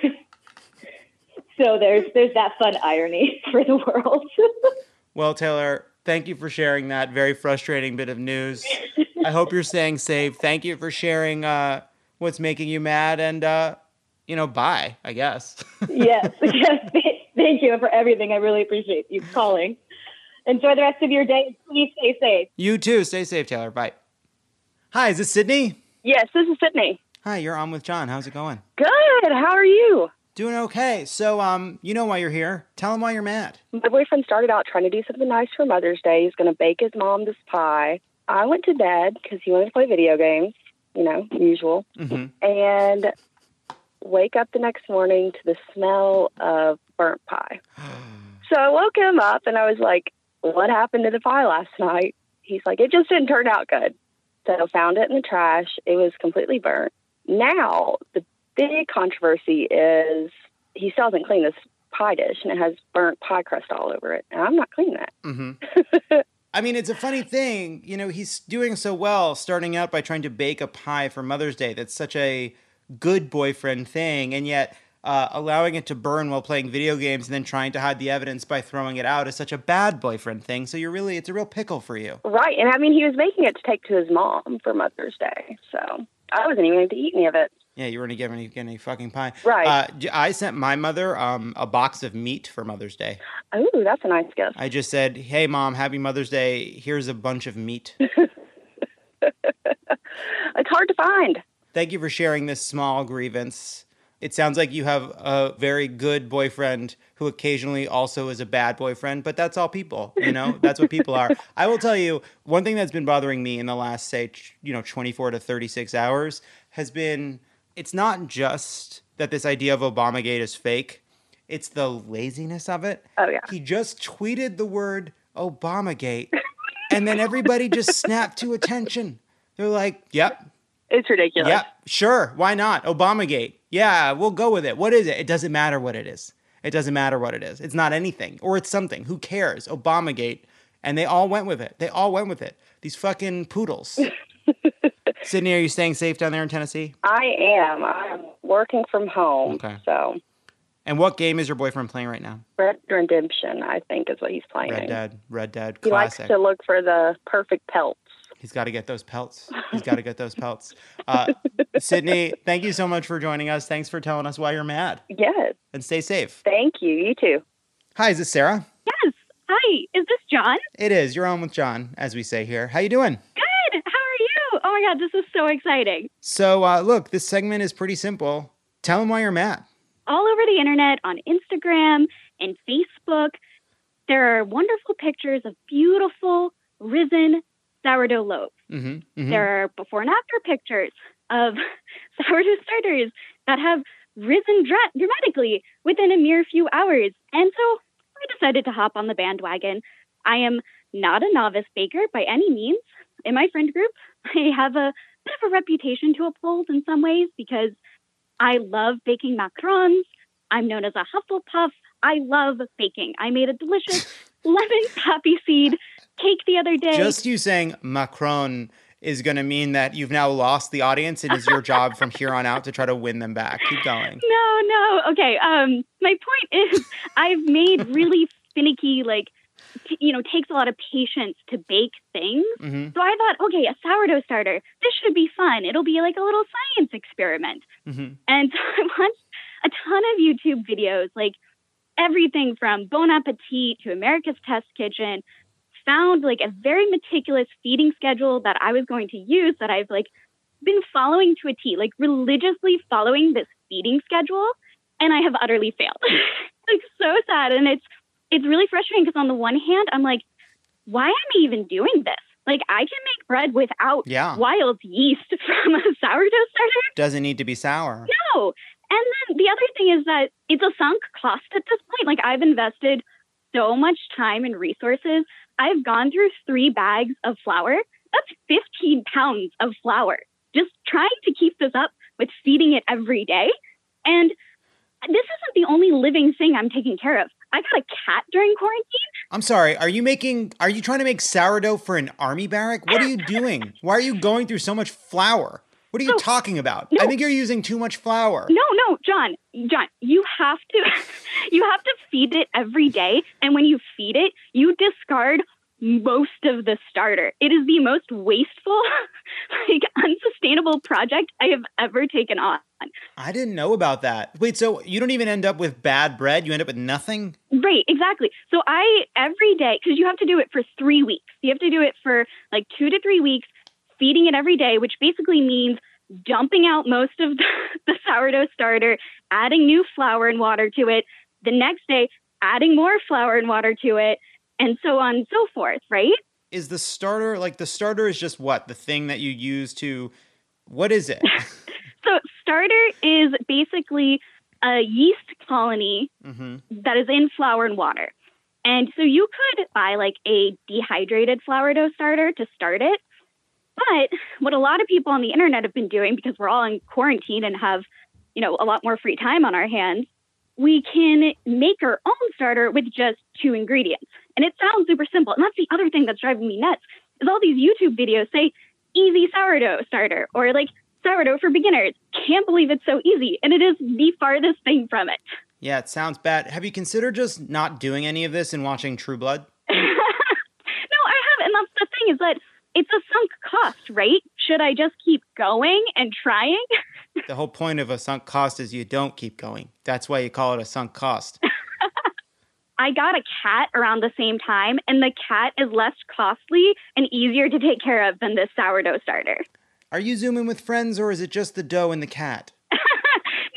So there's that fun irony for the world.
Well, Taylor, thank you for sharing that very frustrating bit of news. I hope you're staying safe. Thank you for sharing what's making you mad, and, bye, I guess.
Yes. Thank you for everything. I really appreciate you calling. Enjoy the rest of your day. Please stay safe.
You too. Stay safe, Taylor. Bye. Hi, is this Sydney?
Yes, this is Sydney.
Hi, you're on with John. How's it going?
Good. How are you?
Doing okay. So, you know why you're here. Tell him why you're mad.
My boyfriend started out trying to do something nice for Mother's Day. He's going to bake his mom this pie. I went to bed because he wanted to play video games, usual.
Mm-hmm.
And wake up the next morning to the smell of burnt pie. So I woke him up and I was like, what happened to the pie last night? He's like, it just didn't turn out good. So I found it in the trash. It was completely burnt. Now, the big controversy is he still hasn't cleaned this pie dish, and it has burnt pie crust all over it. And I'm not cleaning that.
Mm-hmm. I mean, it's a funny thing. He's doing so well starting out by trying to bake a pie for Mother's Day. That's such a good boyfriend thing. And yet allowing it to burn while playing video games and then trying to hide the evidence by throwing it out is such a bad boyfriend thing. So it's a real pickle for you.
Right. And I mean, he was making it to take to his mom for Mother's Day. So I wasn't even going to eat any of it.
Yeah, you weren't going to get any fucking pie.
Right.
I sent my mother a box of meat for Mother's Day.
Oh, that's a nice gift.
I just said, hey, Mom, happy Mother's Day. Here's a bunch of meat.
It's hard to find.
Thank you for sharing this small grievance. It sounds like you have a very good boyfriend who occasionally also is a bad boyfriend, but that's all people, you know? That's what people are. I will tell you, one thing that's been bothering me in the last, say, 24 to 36 hours has been, it's not just that this idea of Obamagate is fake, it's the laziness of it.
Oh, yeah.
He just tweeted the word Obamagate, and then everybody just snapped to attention. They're like, yep.
It's ridiculous.
Yep, sure. Why not? Obamagate. Yeah, we'll go with it. What is it? It doesn't matter what it is. It doesn't matter what it is. It's not anything. Or it's something. Who cares? Obamagate. And they all went with it. They all went with it. These fucking poodles. Sydney, are you staying safe down there in Tennessee?
I am. I'm working from home.
Okay.
So
And what game is your boyfriend playing right now?
Red Dead Redemption, I think, is what he's playing.
Red Dead,
He likes
classic.
to look for the perfect pelts.
He's got to get those pelts. He's got to get those pelts. Sydney, thank you so much for joining us. Thanks for telling us why you're mad.
Yes.
And stay safe.
Thank you. You too.
Hi, is this Sarah?
Yes. Hi. Is this John?
It is. You're on with John, as we say here. How you doing?
Good. How are you? Oh my God, this is so exciting.
So, look, this segment is pretty simple. Tell them why you're mad.
All over the internet, on Instagram and Facebook, there are wonderful pictures of beautiful, risen sourdough loaves. There are before and after pictures of sourdough starters that have risen dramatically within a mere few hours. And so I decided to hop on the bandwagon. I am not a novice baker by any means. In my friend group, I have a bit of a reputation to uphold in some ways because I love baking macarons. I'm known as a Hufflepuff. I love baking. I made a delicious lemon poppy seed cake the other day.
Just you saying Macron is going to mean that you've now lost the audience and it's your job from here on out to try to win them back. Keep going.
No. Okay. My point is I've made really finicky, takes a lot of patience to bake things. So I thought, okay, a sourdough starter, this should be fun. It'll be like a little science experiment. And so I watched a ton of YouTube videos, like everything from Bon Appetit to America's Test Kitchen, found like a very meticulous feeding schedule that I was going to use that I've been following to a T, like religiously following this feeding schedule. And I have utterly failed. So sad. And it's really frustrating because on the one hand, I'm like, why am I even doing this? Like, I can make bread without wild yeast from a sourdough starter.
Doesn't need to be sour.
No. And then the other thing is that it's a sunk cost at this point. Like, I've invested so much time and resources. I've gone through 3 bags of flour. That's 15 pounds of flour. Just trying to keep this up with feeding it every day. And this isn't the only living thing I'm taking care of. I got a cat during quarantine.
I'm sorry. Are you trying to make sourdough for an army barrack? What are you doing? Why are you going through so much flour? What are you talking about? No. I think you're using too much flour.
No, John, you have to feed it every day. And when you feed it, you discard most of the starter. It is the most wasteful, unsustainable project I have ever taken on.
I didn't know about that. Wait, so you don't even end up with bad bread? You end up with nothing?
Right, exactly. So every day, because you have to do it for 3 weeks. You have to do it for 2 to 3 weeks, feeding it every day, which basically means dumping out most of the sourdough starter, adding new flour and water to it. The next day, adding more flour and water to it, and so on and so forth, right?
Is the starter, the starter is just what? The thing that you use to, what is it?
So starter is basically a yeast colony that is in flour and water. And so you could buy a dehydrated flour dough starter to start it. But what a lot of people on the internet have been doing, because we're all in quarantine and have, a lot more free time on our hands, we can make our own starter with just 2 ingredients. And it sounds super simple. And that's the other thing that's driving me nuts, is all these YouTube videos say easy sourdough starter or sourdough for beginners. Can't believe it's so easy. And it is the farthest thing from it.
Yeah, it sounds bad. Have you considered just not doing any of this and watching True Blood?
No, I haven't. And that's the thing, is that it's a sunk cost, right? Should I just keep going and trying?
The whole point of a sunk cost is you don't keep going. That's why you call it a sunk cost.
I got a cat around the same time, and the cat is less costly and easier to take care of than this sourdough starter.
Are you Zooming with friends, or is it just the dough and the cat?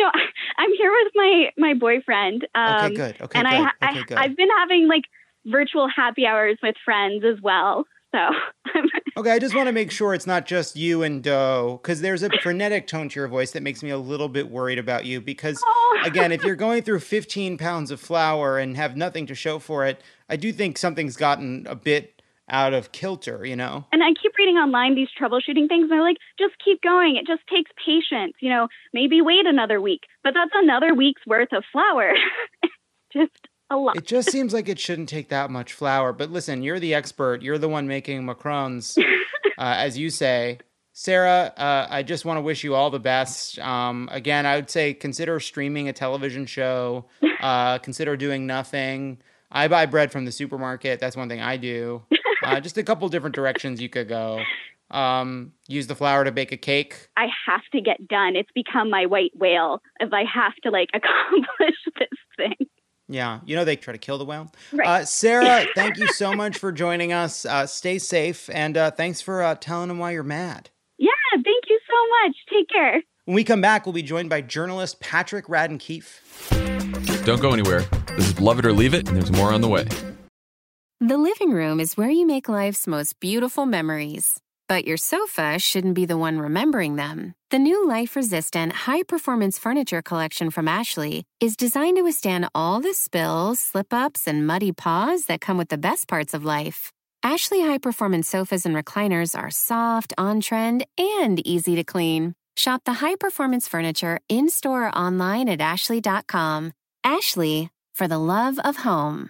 No, I'm here with my boyfriend.
Okay, good. Okay,
and
good. Good.
I've been having like virtual happy hours with friends as well. So
okay, I just want to make sure it's not just you and Doe, because there's a frenetic tone to your voice that makes me a little bit worried about you. Because again, if you're going through 15 pounds of flour and have nothing to show for it, I do think something's gotten a bit out of kilter, you know?
And I keep reading online these troubleshooting things, and they're like, just keep going. It just takes patience. You know, maybe wait another week, but that's another week's worth of flour. Just a lot.
It just seems like it shouldn't take that much flour. But listen, you're the expert. You're the one making macarons, as you say. Sarah, I just want to wish you all the best. Again, I would say consider streaming a television show. Consider doing nothing. I buy bread from the supermarket. That's one thing I do. Just a couple different directions you could go. Use the flour to bake a cake.
I have to get done. It's become my white whale if I have to like accomplish this thing.
Yeah. You know, they try to kill the whale.
Right.
Sarah, thank you so much for joining us. Stay safe. And thanks for telling them why you're mad.
Yeah. Thank you so much. Take care.
When we come back, we'll be joined by journalist Patrick Radden Keefe.
Don't go anywhere. This is Love It or Leave It, and there's more on the way.
The living room is where you make life's most beautiful memories. But your sofa shouldn't be the one remembering them. The new life-resistant, high-performance furniture collection from Ashley is designed to withstand all the spills, slip-ups, and muddy paws that come with the best parts of life. Ashley high-performance sofas and recliners are soft, on-trend, and easy to clean. Shop the high-performance furniture in-store or online at ashley.com. Ashley, for the love of home.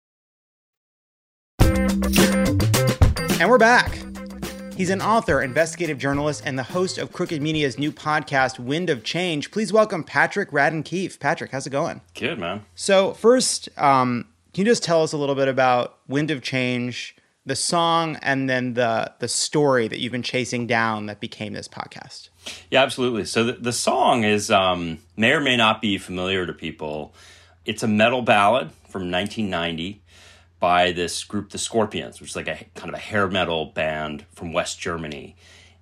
And we're back. He's an author, investigative journalist, and the host of Crooked Media's new podcast, Wind of Change. Please welcome Patrick Radden Keefe. Patrick, how's it going?
Good, man.
So first, can you just tell us a little bit about Wind of Change, the song, and then the story that you've been chasing down that became this podcast?
Yeah, absolutely. So the song is may or may not be familiar to people. It's a metal ballad from 1990 by this group, the Scorpions, which is like a kind of a hair metal band from West Germany.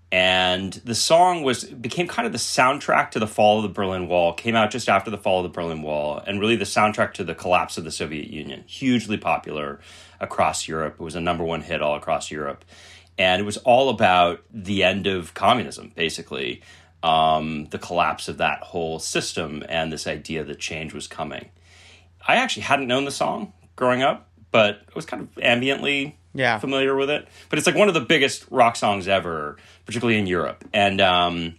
And the song became kind of the soundtrack to the fall of the Berlin Wall, came out just after the fall of the Berlin Wall, and really the soundtrack to the collapse of the Soviet Union. Hugely popular across Europe. It was a #1 hit all across Europe. And it was all about the end of communism, basically, the collapse of that whole system and this idea that change was coming. I actually hadn't known the song growing up, but I was kind of ambiently familiar with it. But it's like one of the biggest rock songs ever, particularly in Europe. And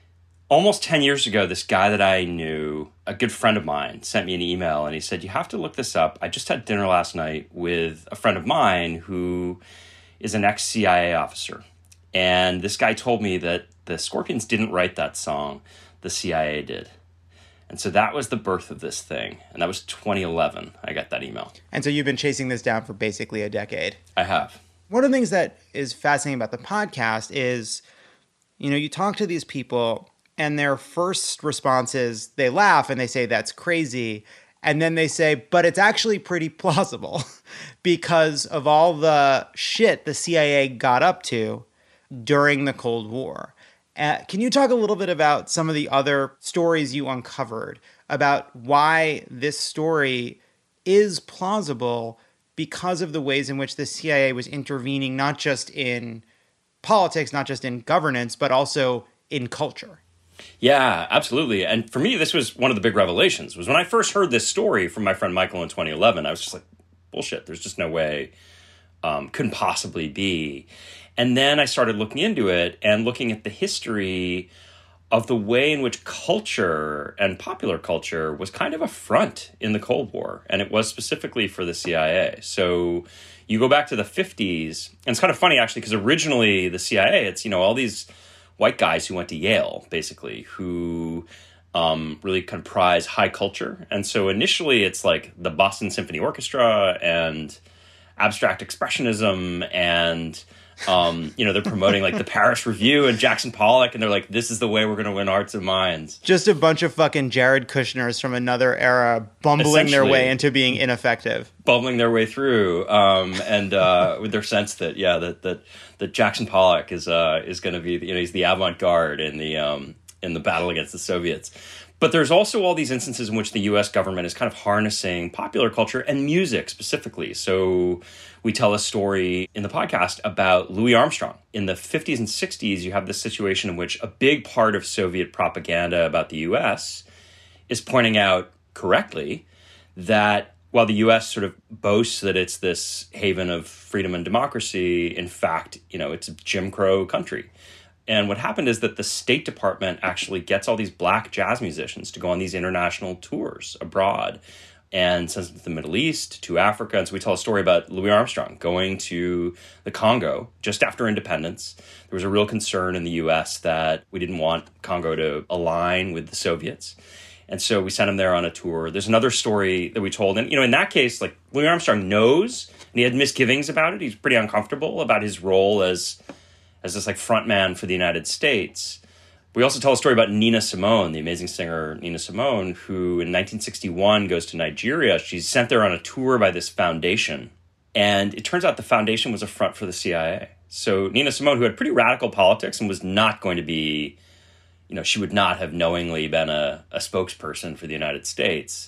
almost 10 years ago, this guy that I knew, a good friend of mine, sent me an email and he said, you have to look this up. I just had dinner last night with a friend of mine who is an ex-CIA officer. And this guy told me that the Scorpions didn't write that song, the CIA did. And so that was the birth of this thing. And that was 2011. I got that email.
And so you've been chasing this down for basically a decade.
I have.
One of the things that is fascinating about the podcast is, you know, you talk to these people and their first response is they laugh and they say, that's crazy. And then they say, but it's actually pretty plausible because of all the shit the CIA got up to during the Cold War. Can you talk a little bit about some of the other stories you uncovered about why this story is plausible because of the ways in which the CIA was intervening, not just in politics, not just in governance, but also in culture?
Yeah, absolutely. And for me, this was one of the big revelations, was when I first heard this story from my friend Michael in 2011, I was just like, bullshit, there's just no way, couldn't possibly be. And then I started looking into it and looking at the history of the way in which culture and popular culture was kind of a front in the Cold War. And it was specifically for the CIA. So you go back to the 50s, and it's kind of funny, actually, because originally the CIA, it's, you know, all these white guys who went to Yale, basically, who really kind of prize high culture. And so initially it's like the Boston Symphony Orchestra and abstract expressionism and... you know, they're promoting like the Paris Review and Jackson Pollock, and they're like, this is the way we're going to win hearts and minds.
Just a bunch of fucking Jared Kushners from another era bumbling their way into being ineffective.
Bumbling their way through, and with their sense that, that Jackson Pollock is going to be, you know, he's the avant-garde in the battle against the Soviets. But there's also all these instances in which the U.S. government is kind of harnessing popular culture and music specifically. So we tell a story in the podcast about Louis Armstrong. In the 50s and 60s, you have this situation in which a big part of Soviet propaganda about the U.S. is pointing out correctly that while the U.S. sort of boasts that it's this haven of freedom and democracy, in fact, it's a Jim Crow country. And what happened is that the State Department actually gets all these black jazz musicians to go on these international tours abroad and sends them to the Middle East, to Africa. And so we tell a story about Louis Armstrong going to the Congo just after independence. There was a real concern in the U.S. that we didn't want Congo to align with the Soviets. And so we sent him there on a tour. There's another story that we told. And, in that case, like, Louis Armstrong knows, and he had misgivings about it. He's pretty uncomfortable about his role as this like front man for the United States. We also tell a story about Nina Simone, the amazing singer Nina Simone, who in 1961 goes to Nigeria. She's sent there on a tour by this foundation. And it turns out the foundation was a front for the CIA. So Nina Simone, who had pretty radical politics and was not going to be, she would not have knowingly been a spokesperson for the United States.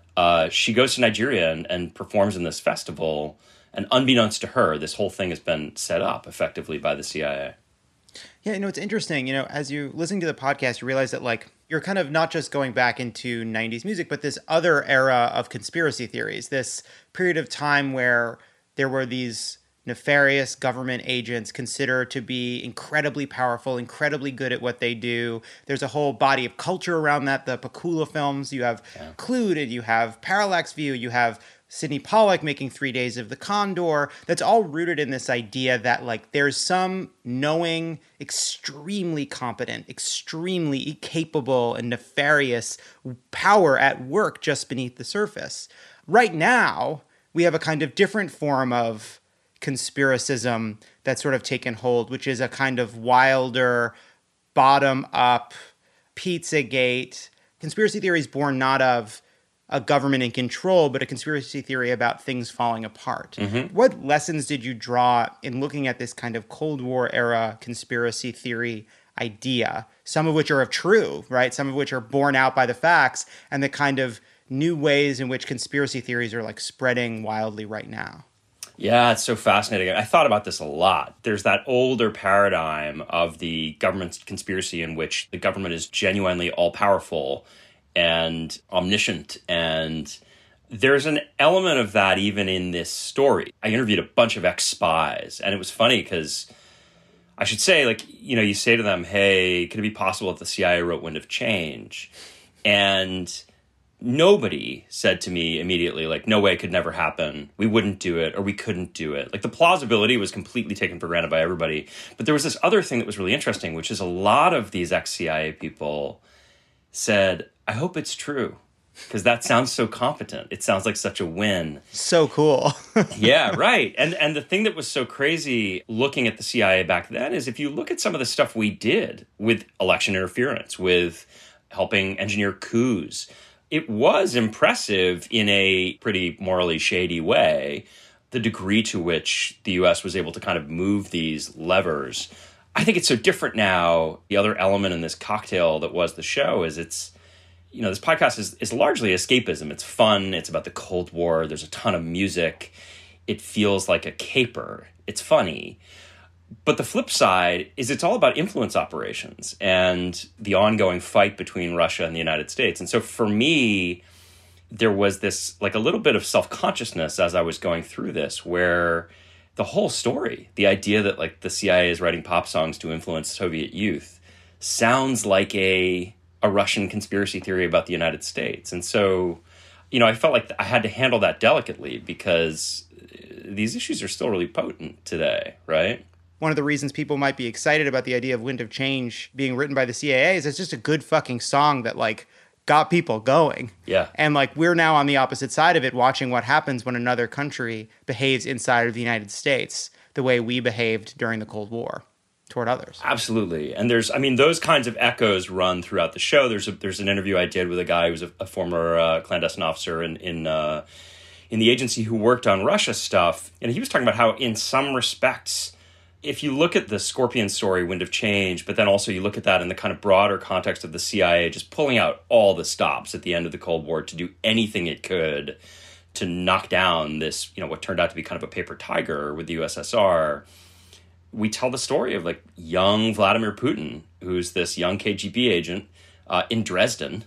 She goes to Nigeria and performs in this festival. And unbeknownst to her, this whole thing has been set up effectively by the CIA.
Yeah, it's interesting. As you listen to the podcast, you realize that you're kind of not just going back into 90s music, but this other era of conspiracy theories, this period of time where there were these nefarious government agents considered to be incredibly powerful, incredibly good at what they do. There's a whole body of culture around that. The Pakula films, you have Clued, you have Parallax View, you have Sidney Pollack making 3 Days of the Condor. That's all rooted in this idea that there's some knowing, extremely competent, extremely capable and nefarious power at work just beneath the surface. Right now, we have a kind of different form of conspiracism that's sort of taken hold, which is a kind of wilder, bottom-up, Pizzagate conspiracy theories born not of a government in control, but a conspiracy theory about things falling apart. Mm-hmm. What lessons did you draw in looking at this kind of Cold War era conspiracy theory idea, some of which are true, right? Some of which are borne out by the facts, and the kind of new ways in which conspiracy theories are spreading wildly right now?
Yeah, it's so fascinating. I thought about this a lot. There's that older paradigm of the government conspiracy in which the government is genuinely all-powerful and omniscient. And there's an element of that even in this story. I interviewed a bunch of ex-spies, and it was funny because I should say, you say to them, hey, could it be possible that the CIA wrote Wind of Change? And nobody said to me immediately, no way, it could never happen. We wouldn't do it, or we couldn't do it. The plausibility was completely taken for granted by everybody. But there was this other thing that was really interesting, which is a lot of these ex-CIA people said, I hope it's true, because that sounds so competent. It sounds like such a win.
So cool.
Yeah, right. And the thing that was so crazy looking at the CIA back then is if you look at some of the stuff we did with election interference, with helping engineer coups, it was impressive in a pretty morally shady way, the degree to which the U.S. was able to kind of move these levers. I think it's so different now. The other element in this cocktail that was the show is this podcast is largely escapism. It's fun. It's about the Cold War. There's a ton of music. It feels like a caper. It's funny. But the flip side is it's all about influence operations and the ongoing fight between Russia and the United States. And so for me, there was this a little bit of self-consciousness as I was going through this, where the whole story, the idea that the CIA is writing pop songs to influence Soviet youth, sounds like a Russian conspiracy theory about the United States. And so, I felt like I had to handle that delicately because these issues are still really potent today, right?
One of the reasons people might be excited about the idea of Wind of Change being written by the CIA is it's just a good fucking song that got people going.
Yeah.
And we're now on the opposite side of it, watching what happens when another country behaves inside of the United States the way we behaved during the Cold War toward others.
Absolutely. And those kinds of echoes run throughout the show. There's an interview I did with a guy who was a former clandestine officer in the agency who worked on Russia stuff. And he was talking about how in some respects, if you look at the Scorpion story, Wind of Change, but then also you look at that in the kind of broader context of the CIA just pulling out all the stops at the end of the Cold War to do anything it could to knock down this, what turned out to be kind of a paper tiger with the USSR, we tell the story of like young Vladimir Putin, who's this young KGB agent in Dresden.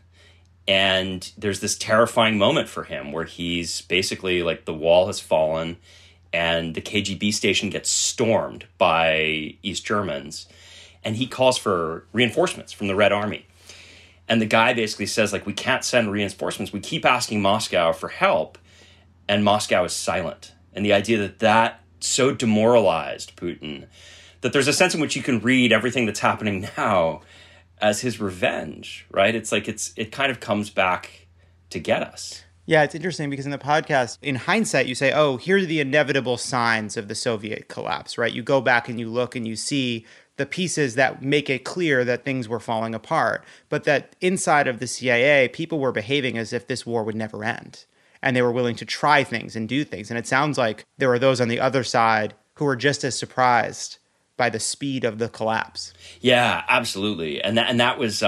And there's this terrifying moment for him where he's basically like the wall has fallen and the KGB station gets stormed by East Germans. And he calls for reinforcements from the Red Army. And the guy basically says, like, we can't send reinforcements. We keep asking Moscow for help. And Moscow is silent. And the idea that so demoralized Putin that there's a sense in which you can read everything that's happening now as his revenge, right? It's like it kind of comes back to get us.
Yeah, it's interesting because in the podcast, in hindsight, you say, oh, here are the inevitable signs of the Soviet collapse, right? You go back and you look and you see the pieces that make it clear that things were falling apart, but that inside of the CIA, people were behaving as if this war would never end. And they were willing to try things and do things. And it sounds like there were those on the other side who were just as surprised by the speed of the collapse.
Yeah, absolutely. And that was...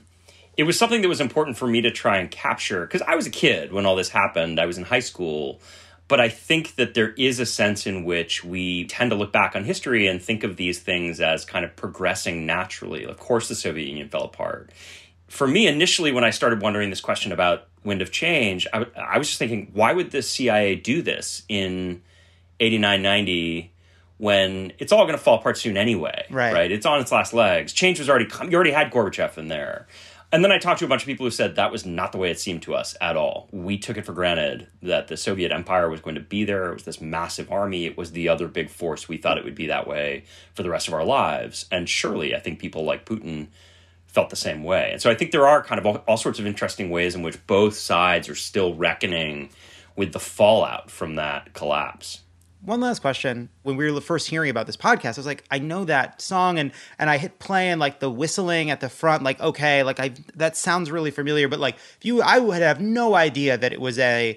it was something that was important for me to try and capture because I was a kid when all this happened. I was in high school. But I think that there is a sense in which we tend to look back on history and think of these things as kind of progressing naturally. Of course, the Soviet Union fell apart. For me, initially, when I started wondering this question about Wind of Change, I was just thinking, why would the CIA do this in 89, 90 when it's all going to fall apart soon anyway? Right? It's on its last legs. Change was already come. You already had Gorbachev in there. And then I talked to a bunch of people who said that was not the way it seemed to us at all. We took it for granted that the Soviet Empire was going to be there. It was this massive army. It was the other big force. We thought it would be that way for the rest of our lives. And surely I think people like Putin felt the same way. And so I think there are kind of all sorts of interesting ways in which both sides are still reckoning with the fallout from that collapse.
One last question. When we were first hearing about this podcast, I was like, I know that song, and I hit play and like the whistling at the front, like, okay, like that sounds really familiar, but like I would have no idea that it was an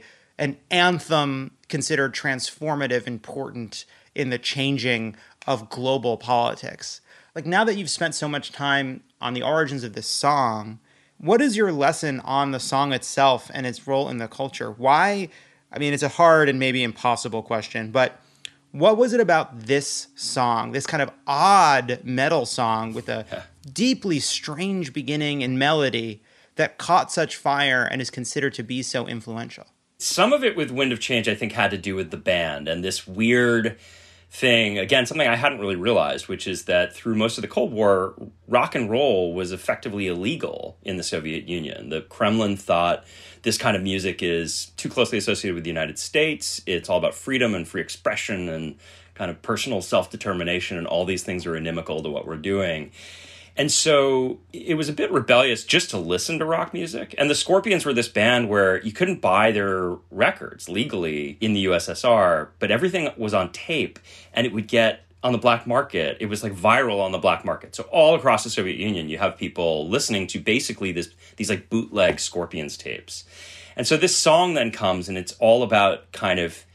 anthem considered transformative, important in the changing of global politics. Like now that you've spent so much time on the origins of this song, what is your lesson on the song itself and its role in the culture? Why? I mean, it's a hard and maybe impossible question, but what was it about this song, this kind of odd metal song with a deeply strange beginning and melody that caught such fire and is considered to be so influential?
Some of it with Wind of Change, I think, had to do with the band and this weird thing, again, something I hadn't really realized, which is that through most of the Cold War, rock and roll was effectively illegal in the Soviet Union. The Kremlin thought this kind of music is too closely associated with the United States. It's all about freedom and free expression and kind of personal self-determination, and all these things are inimical to what we're doing. And so it was a bit rebellious just to listen to rock music. And the Scorpions were this band where you couldn't buy their records legally in the USSR, but everything was on tape and it would get on the black market. It was like viral on the black market. So all across the Soviet Union, you have people listening to basically these like bootleg Scorpions tapes. And so this song then comes and it's all about kind of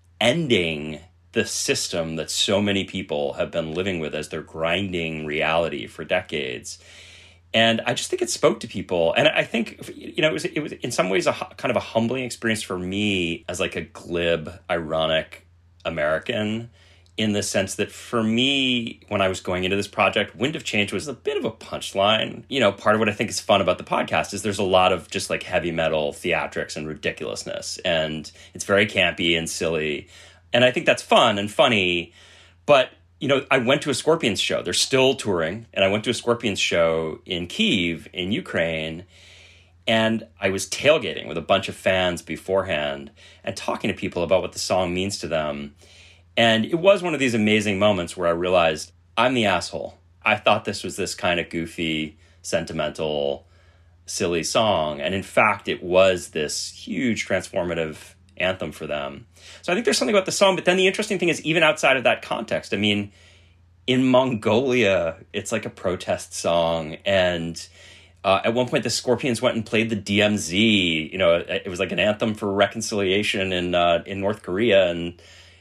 ending the system that so many people have been living with as their grinding reality for decades. And I just think it spoke to people. And I think, it was in some ways a kind of a humbling experience for me as like a glib, ironic American, in the sense that for me, when I was going into this project, Wind of Change was a bit of a punchline. Part of what I think is fun about the podcast is there's a lot of just like heavy metal theatrics and ridiculousness. And it's very campy and silly. And I think that's fun and funny. But, I went to a Scorpions show. They're still touring. And I went to a Scorpions show in Kyiv, in Ukraine. And I was tailgating with a bunch of fans beforehand and talking to people about what the song means to them. And it was one of these amazing moments where I realized I'm the asshole. I thought this was this kind of goofy, sentimental, silly song. And in fact, it was this huge transformative anthem for them. So I think there's something about the song, but then the interesting thing is even outside of that context, I mean, in Mongolia, it's like a protest song. And at one point, the Scorpions went and played the DMZ. It was like an anthem for reconciliation in North Korea. And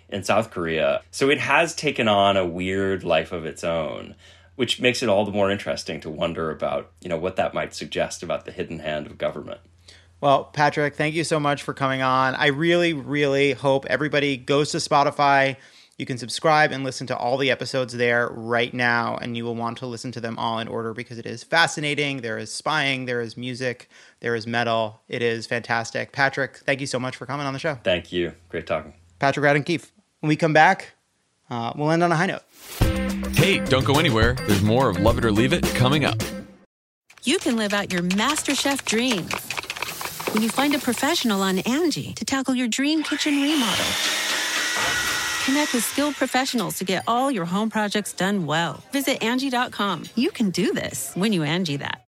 in South Korea. So it has taken on a weird life of its own, which makes it all the more interesting to wonder about, what that might suggest about the hidden hand of government.
Well, Patrick, thank you so much for coming on. I really, really hope everybody goes to Spotify. You can subscribe and listen to all the episodes there right now, and you will want to listen to them all in order because it is fascinating. There is spying, there is music, there is metal. It is fantastic. Patrick, thank you so much for coming on the show.
Thank you. Great talking.
Patrick Radden Keefe. When we come back, we'll end on a high note.
Hey, don't go anywhere. There's more of Love It or Leave It coming up.
You can live out your MasterChef dreams when you find a professional on Angie to tackle your dream kitchen remodel. Connect with skilled professionals to get all your home projects done well. Visit Angie.com. You can do this when you Angie that.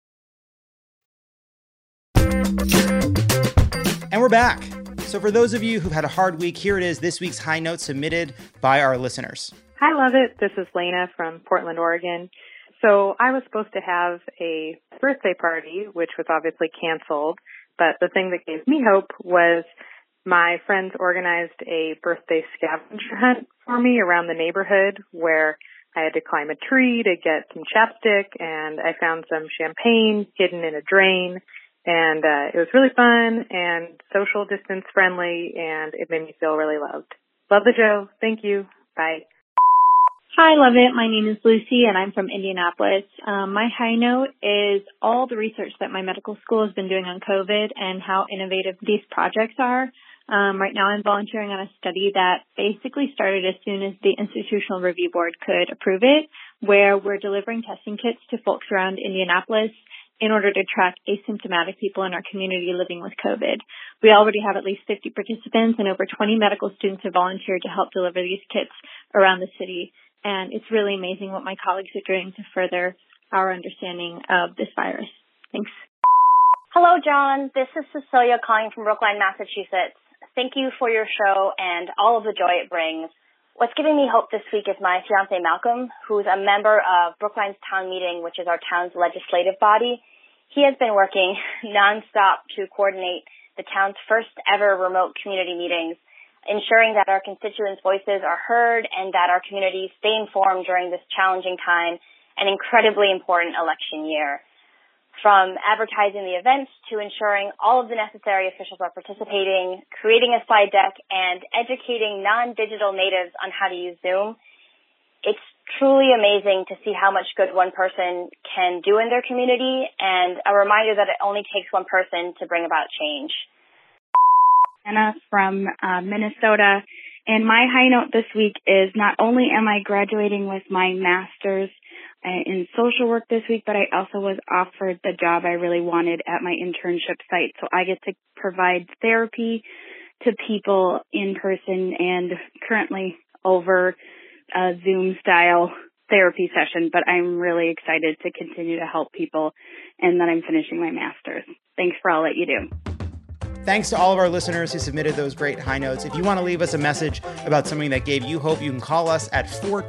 And we're back. So for those of you who've had a hard week, here it is, this week's high note submitted by our listeners.
Hi, Love It. This is Lena from Portland, Oregon. So I was supposed to have a birthday party, which was obviously canceled. But the thing that gave me hope was my friends organized a birthday scavenger hunt for me around the neighborhood where I had to climb a tree to get some chapstick, and I found some champagne hidden in a drain. And it was really fun and social distance friendly, and it made me feel really loved. Love the show. Thank you. Bye.
Hi, Love It. My name is Lucy, and I'm from Indianapolis. My high note is all the research that my medical school has been doing on COVID and how innovative these projects are. Right now I'm volunteering on a study that basically started as soon as the Institutional Review Board could approve it, where we're delivering testing kits to folks around Indianapolis in order to track asymptomatic people in our community living with COVID. We already have at least 50 participants, and over 20 medical students have volunteered to help deliver these kits around the city. And it's really amazing what my colleagues are doing to further our understanding of this virus. Thanks.
Hello, John. This is Cecilia calling from Brookline, Massachusetts. Thank you for your show and all of the joy it brings. What's giving me hope this week is my fiance, Malcolm, who's a member of Brookline's town meeting, which is our town's legislative body. He has been working nonstop to coordinate the town's first ever remote community meetings, ensuring that our constituents' voices are heard and that our communities stay informed during this challenging time and incredibly important election year. From advertising the events to ensuring all of the necessary officials are participating, creating a slide deck, and educating non-digital natives on how to use Zoom, it's truly amazing to see how much good one person can do in their community, and a reminder that it only takes one person to bring about change.
Anna from Minnesota, and my high note this week is not only am I graduating with my master's in social work this week, but I also was offered the job I really wanted at my internship site. So I get to provide therapy to people in person and currently over a Zoom-style therapy session, but I'm really excited to continue to help people and that I'm finishing my master's. Thanks for all that you do.
Thanks to all of our listeners who submitted those great high notes. If you want to leave us a message about something that gave you hope, you can call us at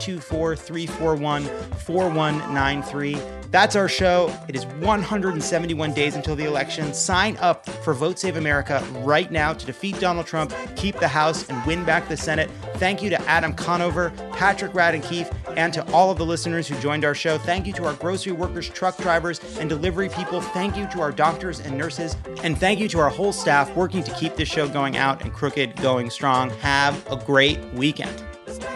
424-341-4193. That's our show. It is 171 days until the election. Sign up for Vote Save America right now to defeat Donald Trump, keep the House, and win back the Senate. Thank you to Adam Conover, Patrick Radden Keefe, and to all of the listeners who joined our show. Thank you to our grocery workers, truck drivers, and delivery people. Thank you to our doctors and nurses. And thank you to our whole staff working to keep this show going out and Crooked going strong. Have a great weekend.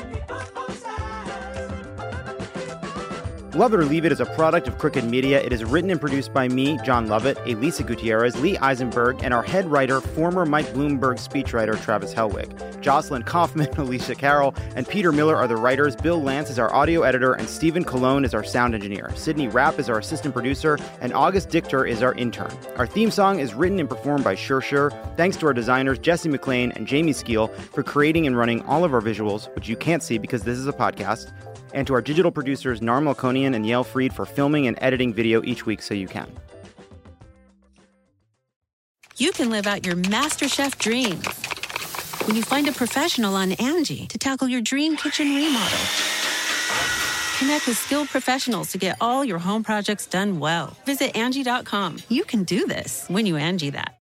Love It or Leave It is a product of Crooked Media. It is written and produced by me, John Lovett, Elisa Gutierrez, Lee Eisenberg, and our head writer, former Mike Bloomberg speechwriter, Travis Helwig. Jocelyn Kaufman, Alicia Carroll, and Peter Miller are the writers. Bill Lance is our audio editor, and Stephen Colon is our sound engineer. Sydney Rapp is our assistant producer, and August Dichter is our intern. Our theme song is written and performed by Sure Sure. Thanks to our designers, Jesse McLean and Jamie Skeel, for creating and running all of our visuals, which you can't see because this is a podcast. And to our digital producers, Nar Melkonian and Yael Fried, for filming and editing video each week so you can.
You can live out your MasterChef dreams when you find a professional on Angie to tackle your dream kitchen remodel. Connect with skilled professionals to get all your home projects done well. Visit Angie.com. You can do this when you Angie that.